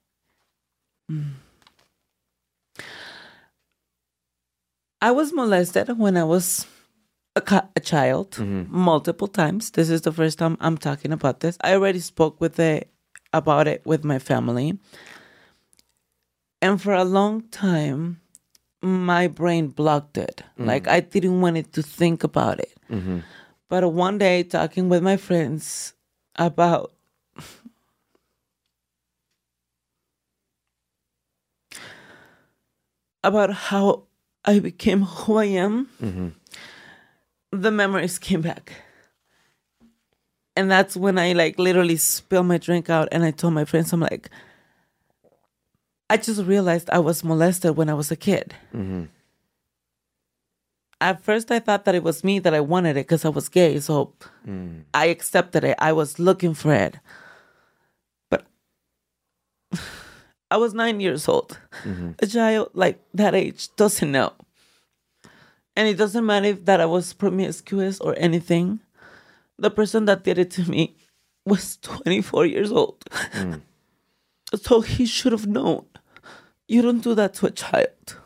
I was molested when I was a, ca- a child mm-hmm. multiple times. This is the first time I'm talking about this. I already spoke with the, about it with my family. And for a long time, my brain blocked it. Mm-hmm. Like, I didn't want it to think about it. Mm-hmm. But one day, talking with my friends about about how I became who I am, mm-hmm. the memories came back. And that's when I, like, literally spilled my drink out and I told my friends, I'm like, I just realized I was molested when I was a kid. Mm-hmm. At first, I thought that it was me, that I wanted it because I was gay. So mm. I accepted it. I was looking for it. But I was nine years old. Mm-hmm. A child like that age doesn't know. And it doesn't matter if that I was promiscuous or anything. The person that did it to me was twenty-four years old. Mm. So he should have known. You don't do that to a child.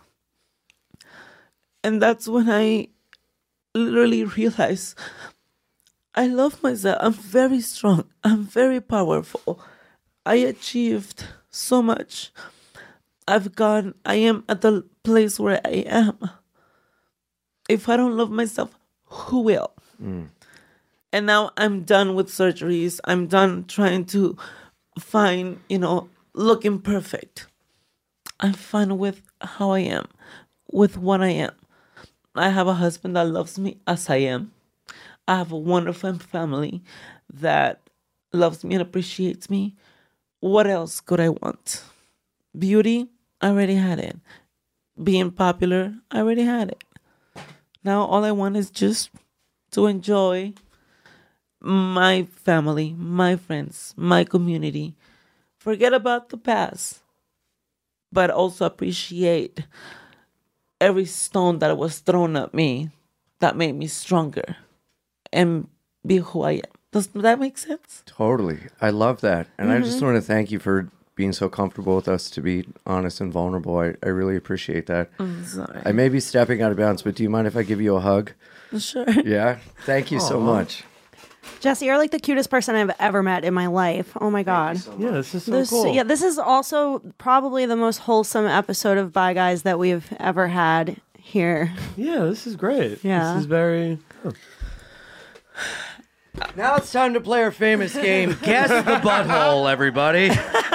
And that's when I literally realized I love myself. I'm very strong. I'm very powerful. I achieved so much. I've gone, I am at the place where I am. If I don't love myself, who will? Mm. And now I'm done with surgeries. I'm done trying to find, you know, looking perfect. I'm fine with how I am, with what I am. I have a husband that loves me as I am. I have a wonderful family that loves me and appreciates me. What else could I want? Beauty, I already had it. Being popular, I already had it. Now all I want is just to enjoy my family, my friends, my community. Forget about the past, but also appreciate every stone that was thrown at me that made me stronger and be who I am. Does that make sense? Totally. I love that. And Mm-hmm. I just want to thank you for being so comfortable with us to be honest and vulnerable. I, I really appreciate that. I'm sorry. I may be stepping out of bounds, but do you mind if I give you a hug? Sure. Yeah? Thank you so much. Jesse, you're like the cutest person I've ever met in my life. Oh my God. So Yeah, this is so This, cool. yeah, this is also probably the most wholesome episode of Bye Guys that we've ever had here. Yeah, this is great. Yeah. This is very... oh. Now it's time to play our famous game, Guess the Butthole, everybody.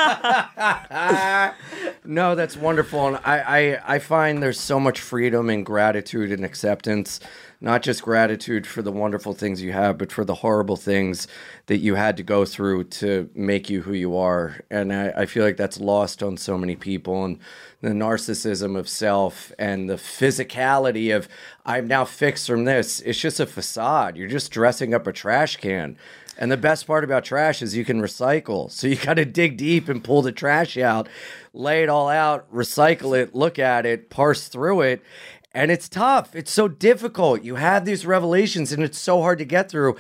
No, that's wonderful. And I, I, I find there's so much freedom and gratitude and acceptance. Not just gratitude for the wonderful things you have, but for the horrible things that you had to go through to make you who you are. And I, I feel like that's lost on so many people. And the narcissism of self and the physicality of, I'm now fixed from this. It's just a facade. You're just dressing up a trash can. And the best part about trash is you can recycle. So you got to dig deep and pull the trash out, lay it all out, recycle it, look at it, parse through it. And it's tough. It's so difficult. You have these revelations and it's so hard to get through.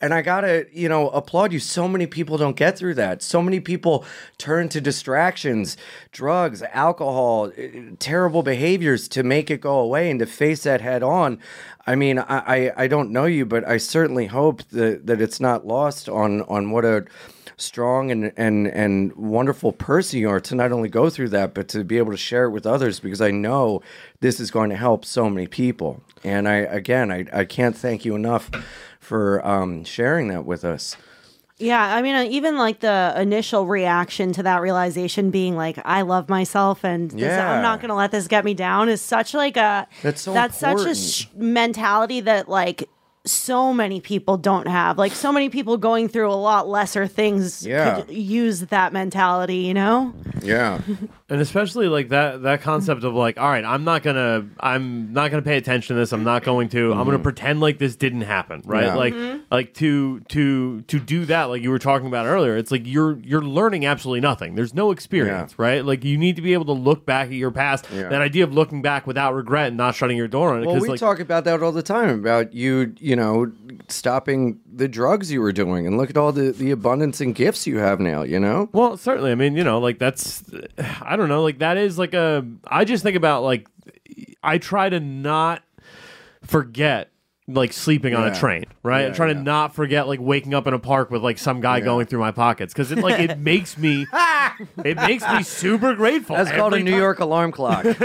And I gotta, you know, applaud you. So many people don't get through that. So many people turn to distractions, drugs, alcohol, eh, terrible behaviors to make it go away and to face that head on. I mean, I, I, I don't know you, but I certainly hope that, that it's not lost on, on what a strong and, and, and wonderful person you are to not only go through that, but to be able to share it with others, because I know this is going to help so many people. And I, again, I, I can't thank you enough for um, sharing that with us. Yeah, I mean, uh, even like the initial reaction to that realization being like, I love myself and this, Yeah. I'm not going to let this get me down is such like a, That's so that's such a important. sh- mentality that like so many people don't have. Like so many people going through a lot lesser things Yeah. could use that mentality, you know? Yeah. And especially like that that concept of like, all right, I'm not gonna I'm not gonna pay attention to this. I'm not going to. I'm gonna pretend like this didn't happen, right? Yeah. Like Mm-hmm. like to to to do that, like you were talking about earlier. It's like you're you're learning absolutely nothing. There's no experience, right? Like you need to be able to look back at your past. Yeah. That idea of looking back without regret and not shutting your door on it. Well, 'cause, we like, talk about that all the time about you, you know, stopping the drugs you were doing, and look at all the, the abundance and gifts you have now, you know? Well, certainly. I mean, you know, like that's, I don't know, like that is like a, I just think about like, I try to not forget like sleeping on a Yeah. train, right? Yeah, I'm trying yeah. to not forget like waking up in a park with like some guy Yeah. going through my pockets because it like, it makes me, it makes me super grateful. That's called a every New time. York alarm clock. Does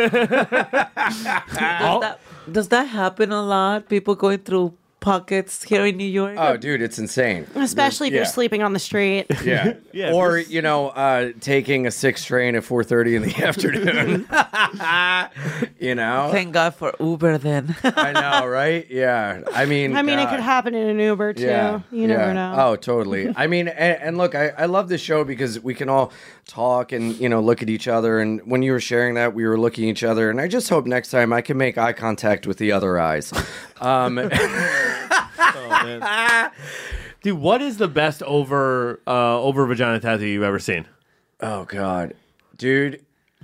that, does that happen a lot? People going through pockets here in New York? Oh, dude, it's insane. Especially if you're Yeah. sleeping on the street. Yeah. Yeah, Or, this- you know, uh, taking a six train at four thirty in the afternoon. you know? Thank God for Uber then. I know, right? Yeah. I mean, I mean, it God. could happen in an Uber too. Yeah, You never yeah. know. Oh, totally. I mean, and, and look, I, I love this show because we can all talk and, you know, look at each other. And when you were sharing that, we were looking at each other. And I just hope next time I can make eye contact with the other eyes. Um, Dude, what is the best over, uh, over vagina tattoo you've ever seen? oh, God. Dude,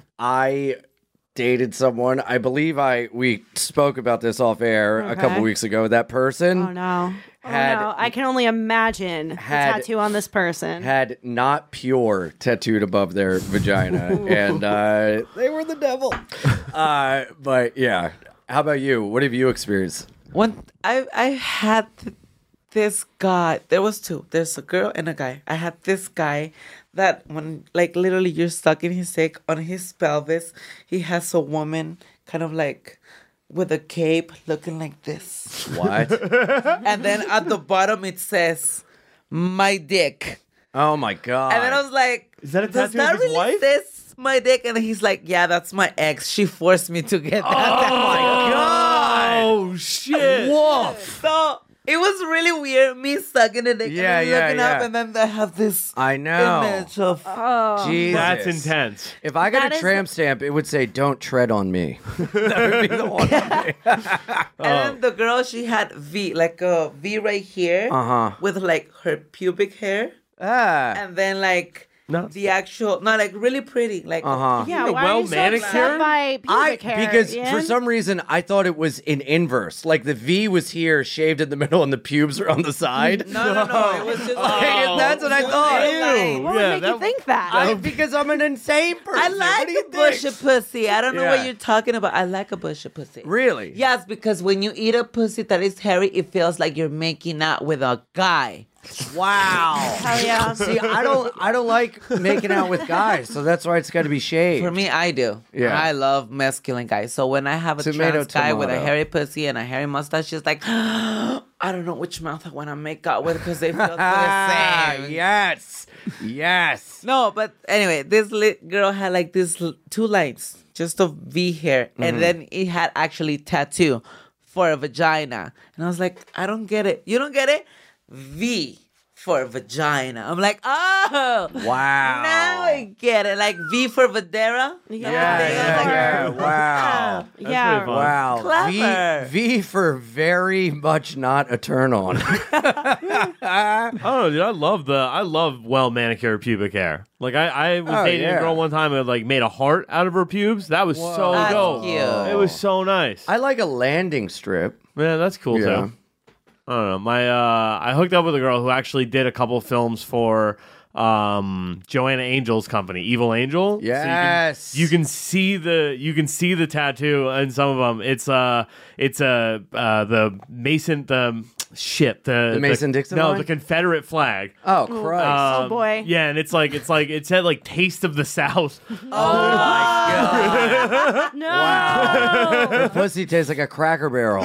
I dated someone. I believe I we spoke about this off air a Okay. couple weeks ago. That person Oh no. Had- oh no. I can only imagine had- the tattoo on this person. had not pure tattooed above their vagina, and uh, they were the devil. Uh, but yeah, how about you? What have you experienced? One, I I had th- this guy. There was two. There's a girl and a guy. I had this guy that when like literally you're stuck in his dick on his pelvis, he has a woman kind of like with a cape looking like this, What? and then at the bottom it says "my dick," Oh my god! and then I was like, Is that a "Does tattoo that of his really wife?" says my dick?" And he's like, "Yeah, that's my ex. She forced me to get that." oh my god! Oh, shit. Woof! So it was really weird, me sucking the dick Yeah, and then yeah, looking up, yeah. and then I have this I know. image of. Oh. Jesus. That's intense. If I got That a is- tramp stamp, it would say "Don't tread on me." That would be the one. And then the girl, she had V, like a V right here, Uh-huh. with like her pubic hair, Ah. and then like No. the actual, no, like really pretty, like Uh huh. Yeah, You're why are you so well-manicured? upset by pubic I hair, because Ian? for some reason I thought it was in inverse, like the V was here, shaved in the middle, and the pubes are on the side. No, no, no. It was just like, Like, that's what I thought. Ew. What would Yeah, make that- you think that? I- because I'm an insane person. I What like do you a bushy think? pussy. I don't know Yeah. what you're talking about. I like a bushy pussy. Really? Yes, because when you eat a pussy that is hairy, it feels like you're making out with a guy. Wow. Hell yeah. See, I don't, I don't like making out with guys, so that's why it's got to be shaved. For me, I do. Yeah. I love masculine guys. So when I have a Tomato, trans guy with a tomato. hairy pussy and a hairy mustache, she's like, I don't know which mouth I want to make out with because they feel the Ah, same. yes, yes. No, but anyway, this li- girl had like these l- two lines, just a V here, Mm-hmm. and then it had actually tattoo for a vagina, and I was like, I don't get it. You don't get it? V for vagina. I'm like, oh, Wow. now I get it. Like V for Videra. Yeah, Yeah, Videra, yeah, like, yeah. Wow. yeah. pretty fun. Wow. Clever. V, v for very much not a turn on. I don't know, dude. I love the I love well manicured pubic hair. Like I, I was Oh, dating yeah. a girl one time that like made a heart out of her pubes. That was so That's dope. cute. It was so nice. I like a landing strip. Man, that's cool Yeah. too. I don't know. My uh, I hooked up with a girl who actually did a couple films for um Joanna Angel's company, Evil Angel. Yes. So you, can, you can see the you can see the tattoo in some of them. It's uh it's a uh, uh the Mason the shit the The Mason-Dixon no line? the Confederate flag. Oh Christ! Um, Oh, boy. Yeah, and it's like it's like it said like "Taste of the South." oh my God! No. Wow. The pussy tastes like a Cracker Barrel.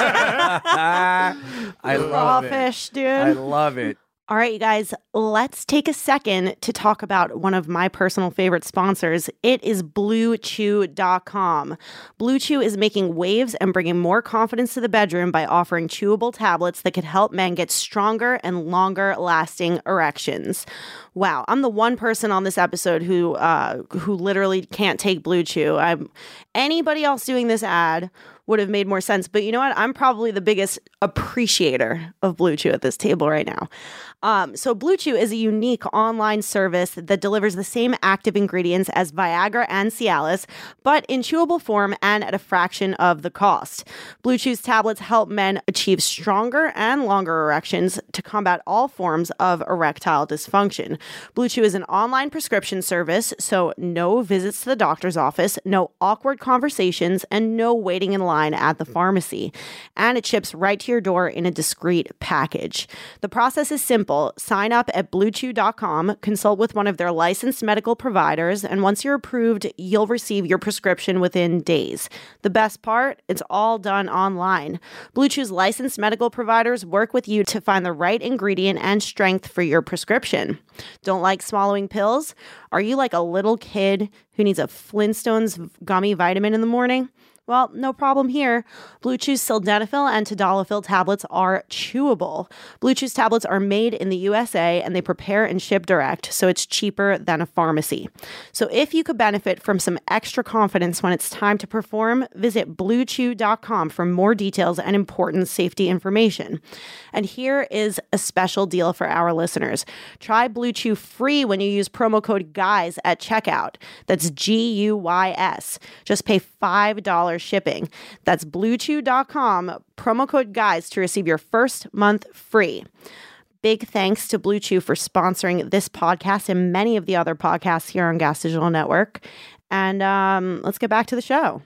I Raw love it. fish, dude. I love it. All right, you guys, let's take a second to talk about one of my personal favorite sponsors. It is blue chew dot com. Blue Chew is making waves and bringing more confidence to the bedroom by offering chewable tablets that could help men get stronger and longer lasting erections. Wow, I'm the one person on this episode who uh, who literally can't take Blue Chew. I'm anybody else doing this ad would have made more sense. But you know what? I'm probably the biggest appreciator of Blue Chew at this table right now. Um, so Blue Chew is a unique online service that delivers the same active ingredients as Viagra and Cialis, but in chewable form and at a fraction of the cost. Blue Chew's tablets help men achieve stronger and longer erections to combat all forms of erectile dysfunction. Blue Chew is an online prescription service, so no visits to the doctor's office, no awkward conversations, and no waiting in line at the pharmacy. And it ships right to your door in a discreet package. The process is simple. Sign up at blue chew dot com, consult with one of their licensed medical providers, and once you're approved, you'll receive your prescription within days. The best part? It's all done online. Blue Chew's licensed medical providers work with you to find the right ingredient and strength for your prescription. Don't like swallowing pills? Are you like a little kid who needs a Flintstones gummy vitamin in the morning? Well, no problem here. Blue Chew's sildenafil and tadalafil tablets are chewable. Blue Chew's tablets are made in the U S A and they prepare and ship direct, so it's cheaper than a pharmacy. So if you could benefit from some extra confidence when it's time to perform, visit blue chew dot com for more details and important safety information. And here is a special deal for our listeners. Try Blue Chew free when you use promo code GUYS at checkout. That's G U Y S. Just pay five dollars shipping. That's blue chew dot com, promo code GUYS to receive your first month free. Big thanks to Blue Chew for sponsoring this podcast and many of the other podcasts here on Gas Digital Network. And um, let's get back to the show.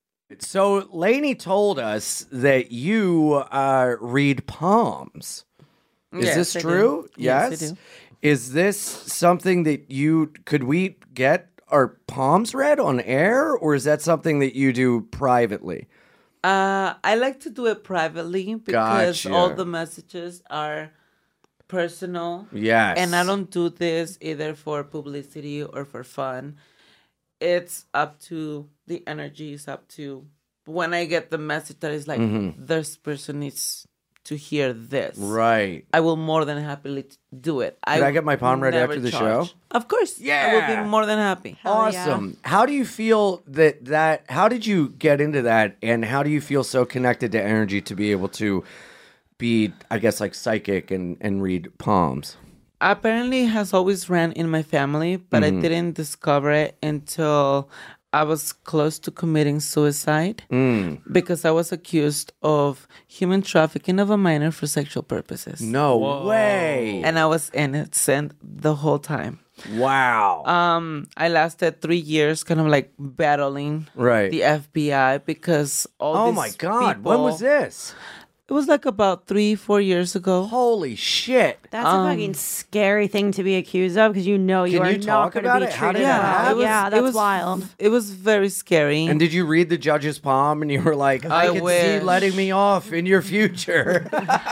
So Lainey told us that you uh, read palms. Is Yes, this I do. true? Yes, I do. Is this something that you could we get our palms read on air, or is that something that you do privately? Uh, I like to do it privately because Gotcha. all the messages are personal. Yes. And I don't do this either for publicity or for fun. It's up to the energy, it's up to when I get the message that is like, this person needs to hear this. Right. I will more than happily t- do it. Can I get my palm read never after the charge. show? Of course. I Yeah. will be more than happy. Hell yeah. Awesome. How do you feel that that how did you get into that, and how do you feel so connected to energy to be able to be, I guess, like psychic and, and read palms? Apparently it has always ran in my family, but I didn't discover it until I was close to committing suicide because I was accused of human trafficking of a minor for sexual purposes. No way. And I was innocent the whole time. Wow. Um, I lasted three years kind of like battling Right. the F B I because all oh these my God. When people- was this? It was like about three, four years ago. Holy shit. That's a fucking scary thing to be accused of because you know you Can are you not talk going about to be it? How did treated that well. happen? it was- Yeah, it that's was- wild. It was very scary. And did you read the judge's palm and you were like, I, I can see wish. letting me off in your future?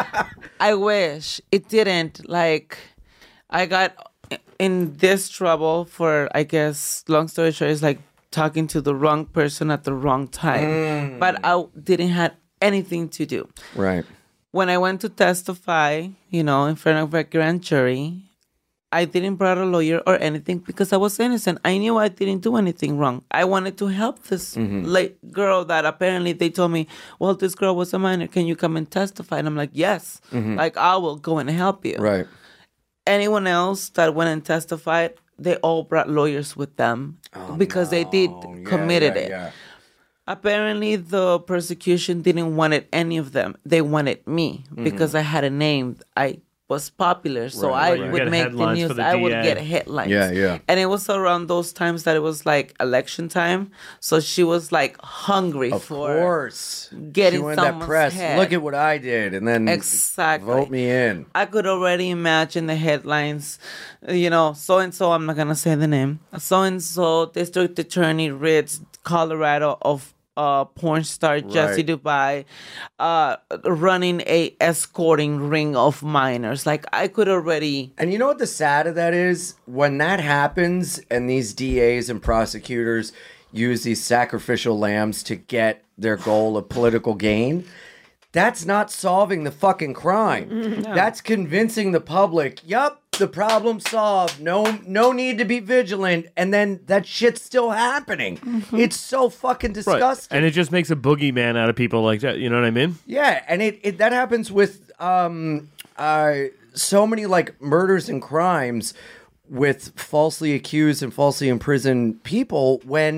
I wish it didn't. Like, I got in this trouble for, I guess, long story short, is like talking to the wrong person at the wrong time. But I didn't have anything to do. Right. When I went to testify, you know, in front of a grand jury, I didn't bring a lawyer or anything because I was innocent. I knew I didn't do anything wrong. I wanted to help this late girl that apparently they told me, well, this girl was a minor. Can you come and testify? And I'm like, yes. Like, I will go and help you. Right. Anyone else that went and testified, they all brought lawyers with them because they did Yeah, committed yeah, it. yeah. Apparently, the persecution didn't wanted any of them. They wanted me because I had a name. I was popular, so Right, I right. You would get make the headlines for news. the I would D A. get headlines. Yeah, yeah. And it was around those times that it was like election time. So she was like hungry Of for course. getting She wanted that someone's press. head. Look at what I did, and then Exactly. vote me in. I could already imagine the headlines, you know, so and so, I'm not going to say the name, so and so district attorney rids Colorado of uh, porn star Jesse Right. Dubai uh, running a escorting ring of minors. Like, I could already. And you know what the sad of that is? When that happens and these D As and prosecutors use these sacrificial lambs to get their goal of political gain, that's not solving the fucking crime. That's convincing the public, yup, the problem solved. No no need to be vigilant. And then that shit's still happening. It's so fucking Right. disgusting. And it just makes a boogeyman out of people like that. You know what I mean? Yeah, and it, it that happens with um uh so many like murders and crimes with falsely accused and falsely imprisoned people when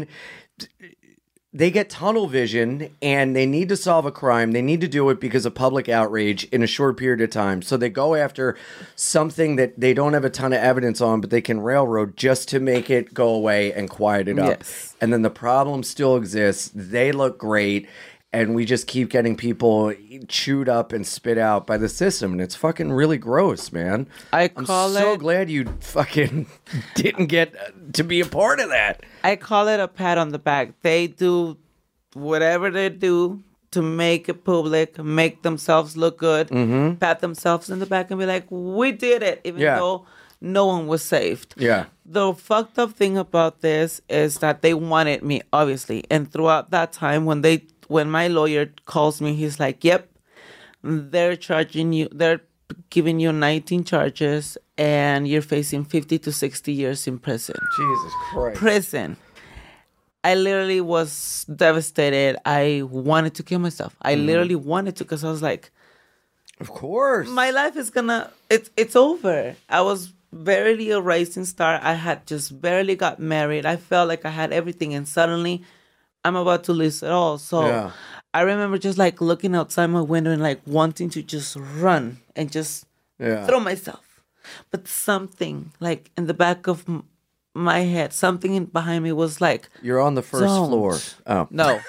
they get tunnel vision and they need to solve a crime. They need to do it because of public outrage in a short period of time. So they go after something that they don't have a ton of evidence on, but they can railroad just to make it go away and quiet it up. Yes. And then the problem still exists. They look great. And we just keep getting people chewed up and spit out by the system. And it's fucking really gross, man. I I'm call so it- glad you fucking didn't get to be a part of that. I call it a pat on the back. They do whatever they do to make it public, make themselves look good, pat themselves in the back and be like, we did it, even Yeah. though no one was saved. Yeah. The fucked up thing about this is that they wanted me, obviously. And throughout that time, when they, when my lawyer calls me, he's like, yep, they're charging you, they're giving you nineteen charges and you're facing fifty to sixty years in prison. Jesus Christ. Prison. I literally was devastated. I wanted to kill myself. I literally wanted to, because I was like, Of course. my life is gonna, it's it's over. I was barely a rising star. I had just barely got married. I felt like I had everything, and suddenly I'm about to lose it all. So Yeah. I remember just like looking outside my window and like wanting to just run and just Yeah. throw myself. But something like in the back of m- my head, something in behind me was like, You're on the 1st Don't. floor. Oh. no,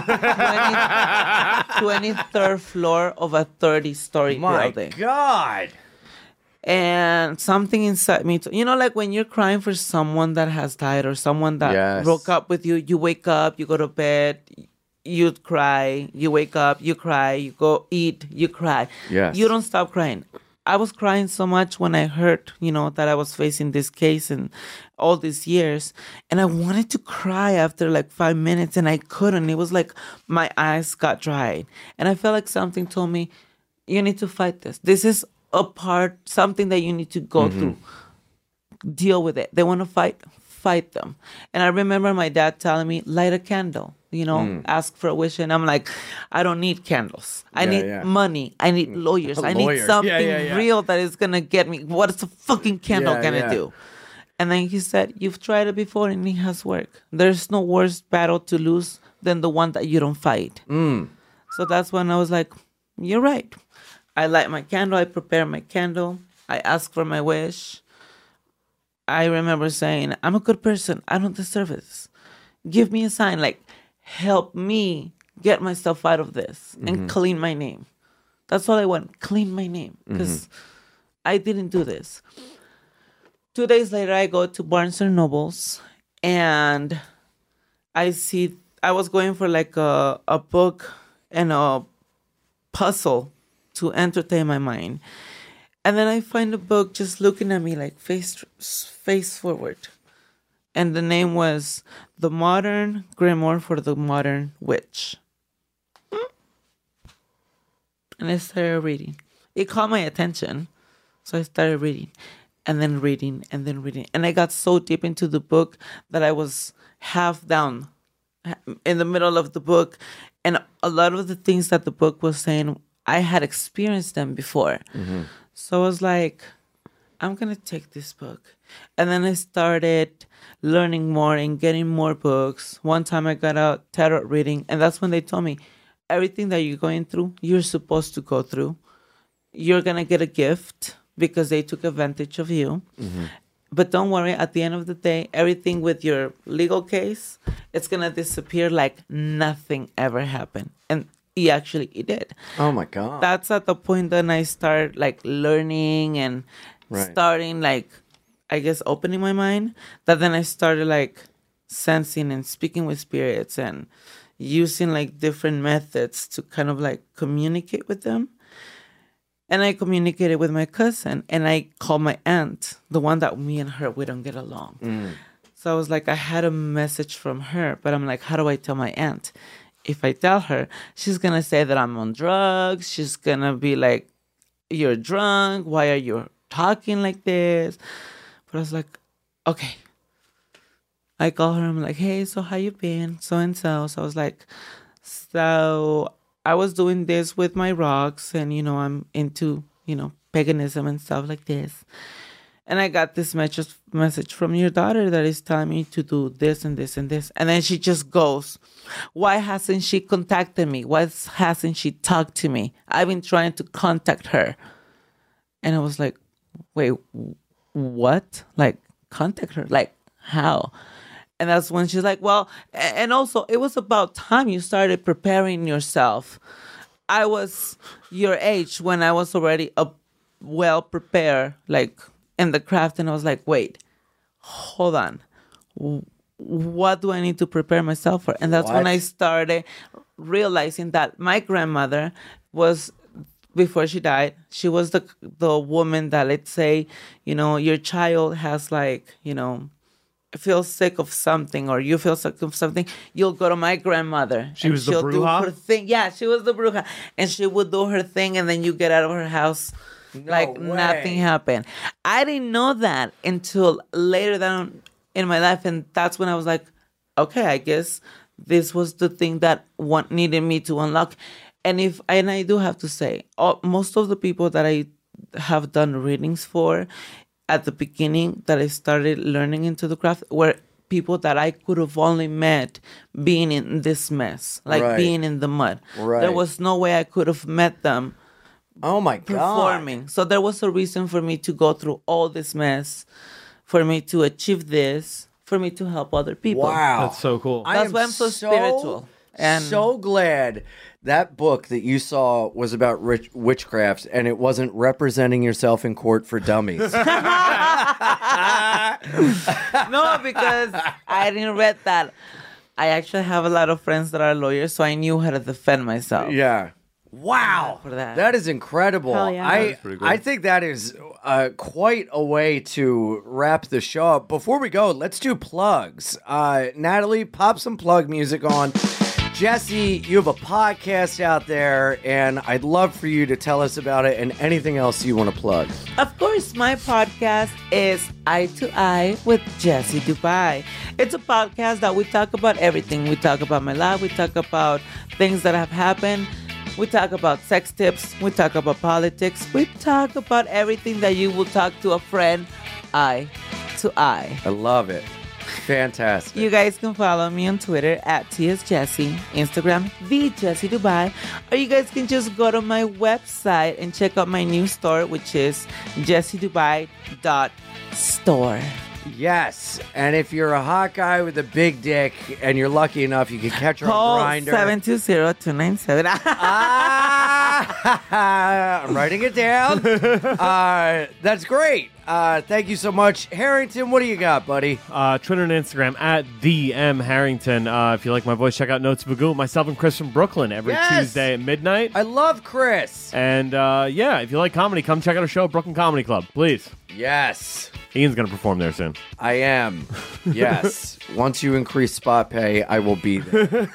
twenty-third floor of a thirty-story My building. God. And something inside me, t- you know, like when you're crying for someone that has died or someone that Yes. broke up with you, you wake up, you go to bed, you cry, you wake up, you cry, you go eat, you cry. Yes. You don't stop crying. I was crying so much when I heard, you know, that I was facing this case and all these years. And I wanted to cry after like five minutes and I couldn't. It was like my eyes got dry. And I felt like something told me, you need to fight this. This is a part, something that you need to go through. Deal with it. They want to fight, fight them. And I remember my dad telling me, light a candle, you know, ask for a wish. And I'm like, I don't need candles. I Yeah, need yeah. money. I need lawyers. A I lawyer. need Yeah, something yeah, yeah. real that is going to get me. What is a fucking candle Yeah, going to yeah. do? And then he said, you've tried it before and it has worked. There's no worse battle to lose than the one that you don't fight. So that's when I was like, you're right. I light my candle. I prepare my candle. I ask for my wish. I remember saying, I'm a good person. I don't deserve this. Give me a sign. Like, help me get myself out of this and clean my name. That's all I want. Clean my name. Because I didn't do this. Two days later, I go to Barnes and Nobles and I see, I was going for like a, a book and a puzzle to entertain my mind. And then I find a book just looking at me like face face forward. And the name was The Modern Grimoire for the Modern Witch. And I started reading. It caught my attention. So I started reading and then reading and then reading. And I got so deep into the book that I was half down in the middle of the book. And a lot of the things that the book was saying, I had experienced them before. So I was like, I'm going to take this book And then I started learning more and getting more books. One time I got a tarot reading, and that's when they told me, everything that you're going through, you're supposed to go through. You're going to get a gift because they took advantage of you. Mm-hmm. But don't worry, at the end of the day, everything with your legal case, it's going to disappear like nothing ever happened. And he actually, it did. Oh, my God. That's at the point that I start like learning and right. starting like, I guess, opening my mind. That then I started like sensing and speaking with spirits and using like different methods to kind of like communicate with them. And I communicated with my cousin, and I called my aunt, the one that me and her, we don't get along. Mm. So I was like, I had a message from her, but I'm like, how do I tell my aunt? If I tell her, she's going to say that I'm on drugs. She's going to be like, you're drunk. Why are you talking like this? But I was like, okay. I call her. I'm like, hey, so how you been? So and so. So I was like, so I was doing this with my rocks, and, you know, I'm into, you know, paganism and stuff like this. And I got this message message from your daughter that is telling me to do this and this and this. And then she just goes, why hasn't she contacted me? Why hasn't she talked to me? I've been trying to contact her. And I was like, wait, what? Like, contact her? Like, how? And that's when she's like, well, and also it was about time you started preparing yourself. I was your age when I was already a well prepared, like in the craft. And I was like, wait, hold on. What do I need to prepare myself for? And that's what? when I started realizing that my grandmother was, before she died, she was the the woman that, let's say, you know, your child has like, you know, feel sick of something, or you feel sick of something, you'll go to my grandmother. She was the she'll bruja? do her thing. Yeah, she was the bruja. And she would do her thing, and then you get out of her house no like way. nothing happened. I didn't know that until later down in my life, and that's when I was like, okay, I guess this was the thing that want, needed me to unlock. And if and I do have to say, all, most of the people that I have done readings for at the beginning that I started learning into the craft were people that I could have only met being in this mess, like right. being in the mud. Right. There was no way I could have met them oh my God. performing. So there was a reason for me to go through all this mess, for me to achieve this, for me to help other people. Wow. That's so cool. That's why I'm so, so spiritual. And so glad that book that you saw was about rich, witchcraft, and it wasn't representing yourself in court for dummies. No, because I didn't read that. I actually have a lot of friends that are lawyers, so I knew how to defend myself. Yeah. Wow. For that. that is incredible. Hell yeah. I, That is pretty cool. I think that is uh, quite a way to wrap the show up. Before we go, let's do plugs. Uh, Natalie, pop some plug music on. Jesse, you have a podcast out there, and I'd love for you to tell us about it and anything else you want to plug. Of course, my podcast is Eye to Eye with Jesse Dubai. It's a podcast that we talk about everything. We talk about my life. We talk about things that have happened. We talk about sex tips. We talk about politics. We talk about everything that you will talk to a friend eye to eye. I love it. Fantastic. You guys can follow me on Twitter at T S Jesse, Instagram, The Jesse Dubai, or you guys can just go to my website and check out my new store, which is jesse dubai dot store. Yes, and if you're a hot guy with a big dick and you're lucky enough, you can catch her on Call Grindr. seven two zero, two nine seven. Ah, I'm writing it down. Uh, that's great. Uh, thank you so much. Harrington, what do you got, buddy? Uh, Twitter and Instagram at the M Harrington. Uh, if you like my voice, check out Notes of a Goon. Myself and Chris from Brooklyn every Yes! Tuesday at midnight. I love Chris. And uh, yeah, if you like comedy, come check out our show, Brooklyn Comedy Club, please. Yes, Ian's gonna perform there soon. I am. Yes. Once you increase spot pay, I will be there.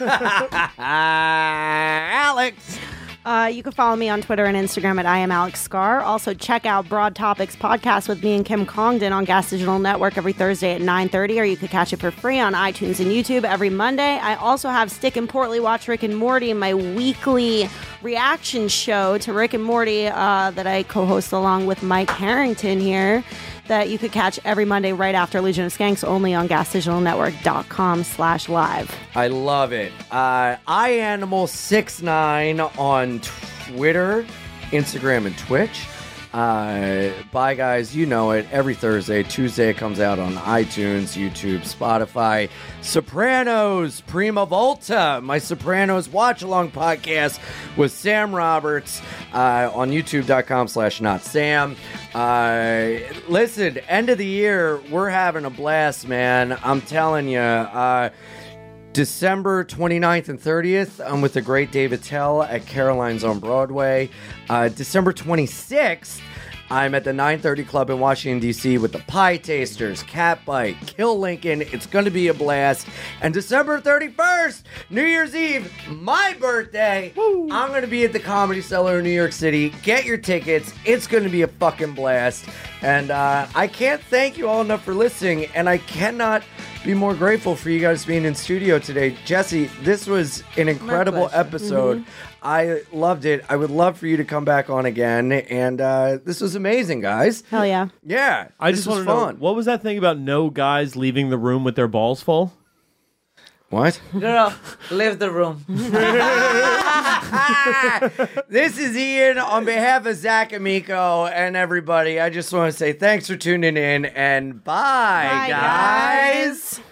Alex. Uh, you can follow me on Twitter and Instagram at I am Alex Scar. Also, check out Broad Topics podcast with me and Kim Congdon on Gas Digital Network every Thursday at nine thirty, or you can catch it for free on iTunes and YouTube every Monday. I also have Stick and Portly Watch Rick and Morty, my weekly reaction show to Rick and Morty uh, that I co-host along with Mike Harrington here. that you could catch every Monday right after Legion of Skanks, only on gas digital network dot com slash live. I love it. Uh, I Animal six nine on Twitter, Instagram, and Twitch. Uh, bye, guys. You know it. Every Thursday. Tuesday it comes out on iTunes, YouTube, Spotify. Sopranos, Prima Volta, my Sopranos watch-along podcast with Sam Roberts uh, on YouTube.com slash not Sam. Uh, listen, end of the year, we're having a blast, man. I'm telling you. Uh, December twenty-ninth and thirtieth, I'm with the great David Tell at Caroline's on Broadway. Uh, December twenty-sixth, I'm at the nine thirty Club in Washington, D C with the Pie Tasters, Cat Bite, Kill Lincoln. It's going to be a blast. And December thirty-first, New Year's Eve, my birthday, Woo. I'm going to be at the Comedy Cellar in New York City. Get your tickets. It's going to be a fucking blast. And uh, I can't thank you all enough for listening, and I cannot be more grateful for you guys being in studio today. Jesse, this was an incredible episode. Mm-hmm. I loved it. I would love for you to come back on again. And uh, this was amazing, guys. Hell yeah. Yeah. I this just was want to fun. know, what was that thing about no guys leaving the room with their balls full? What? Girl, leave the room. This is Ian on behalf of Zach Amico and everybody. I just want to say thanks for tuning in and bye, Bye guys. guys.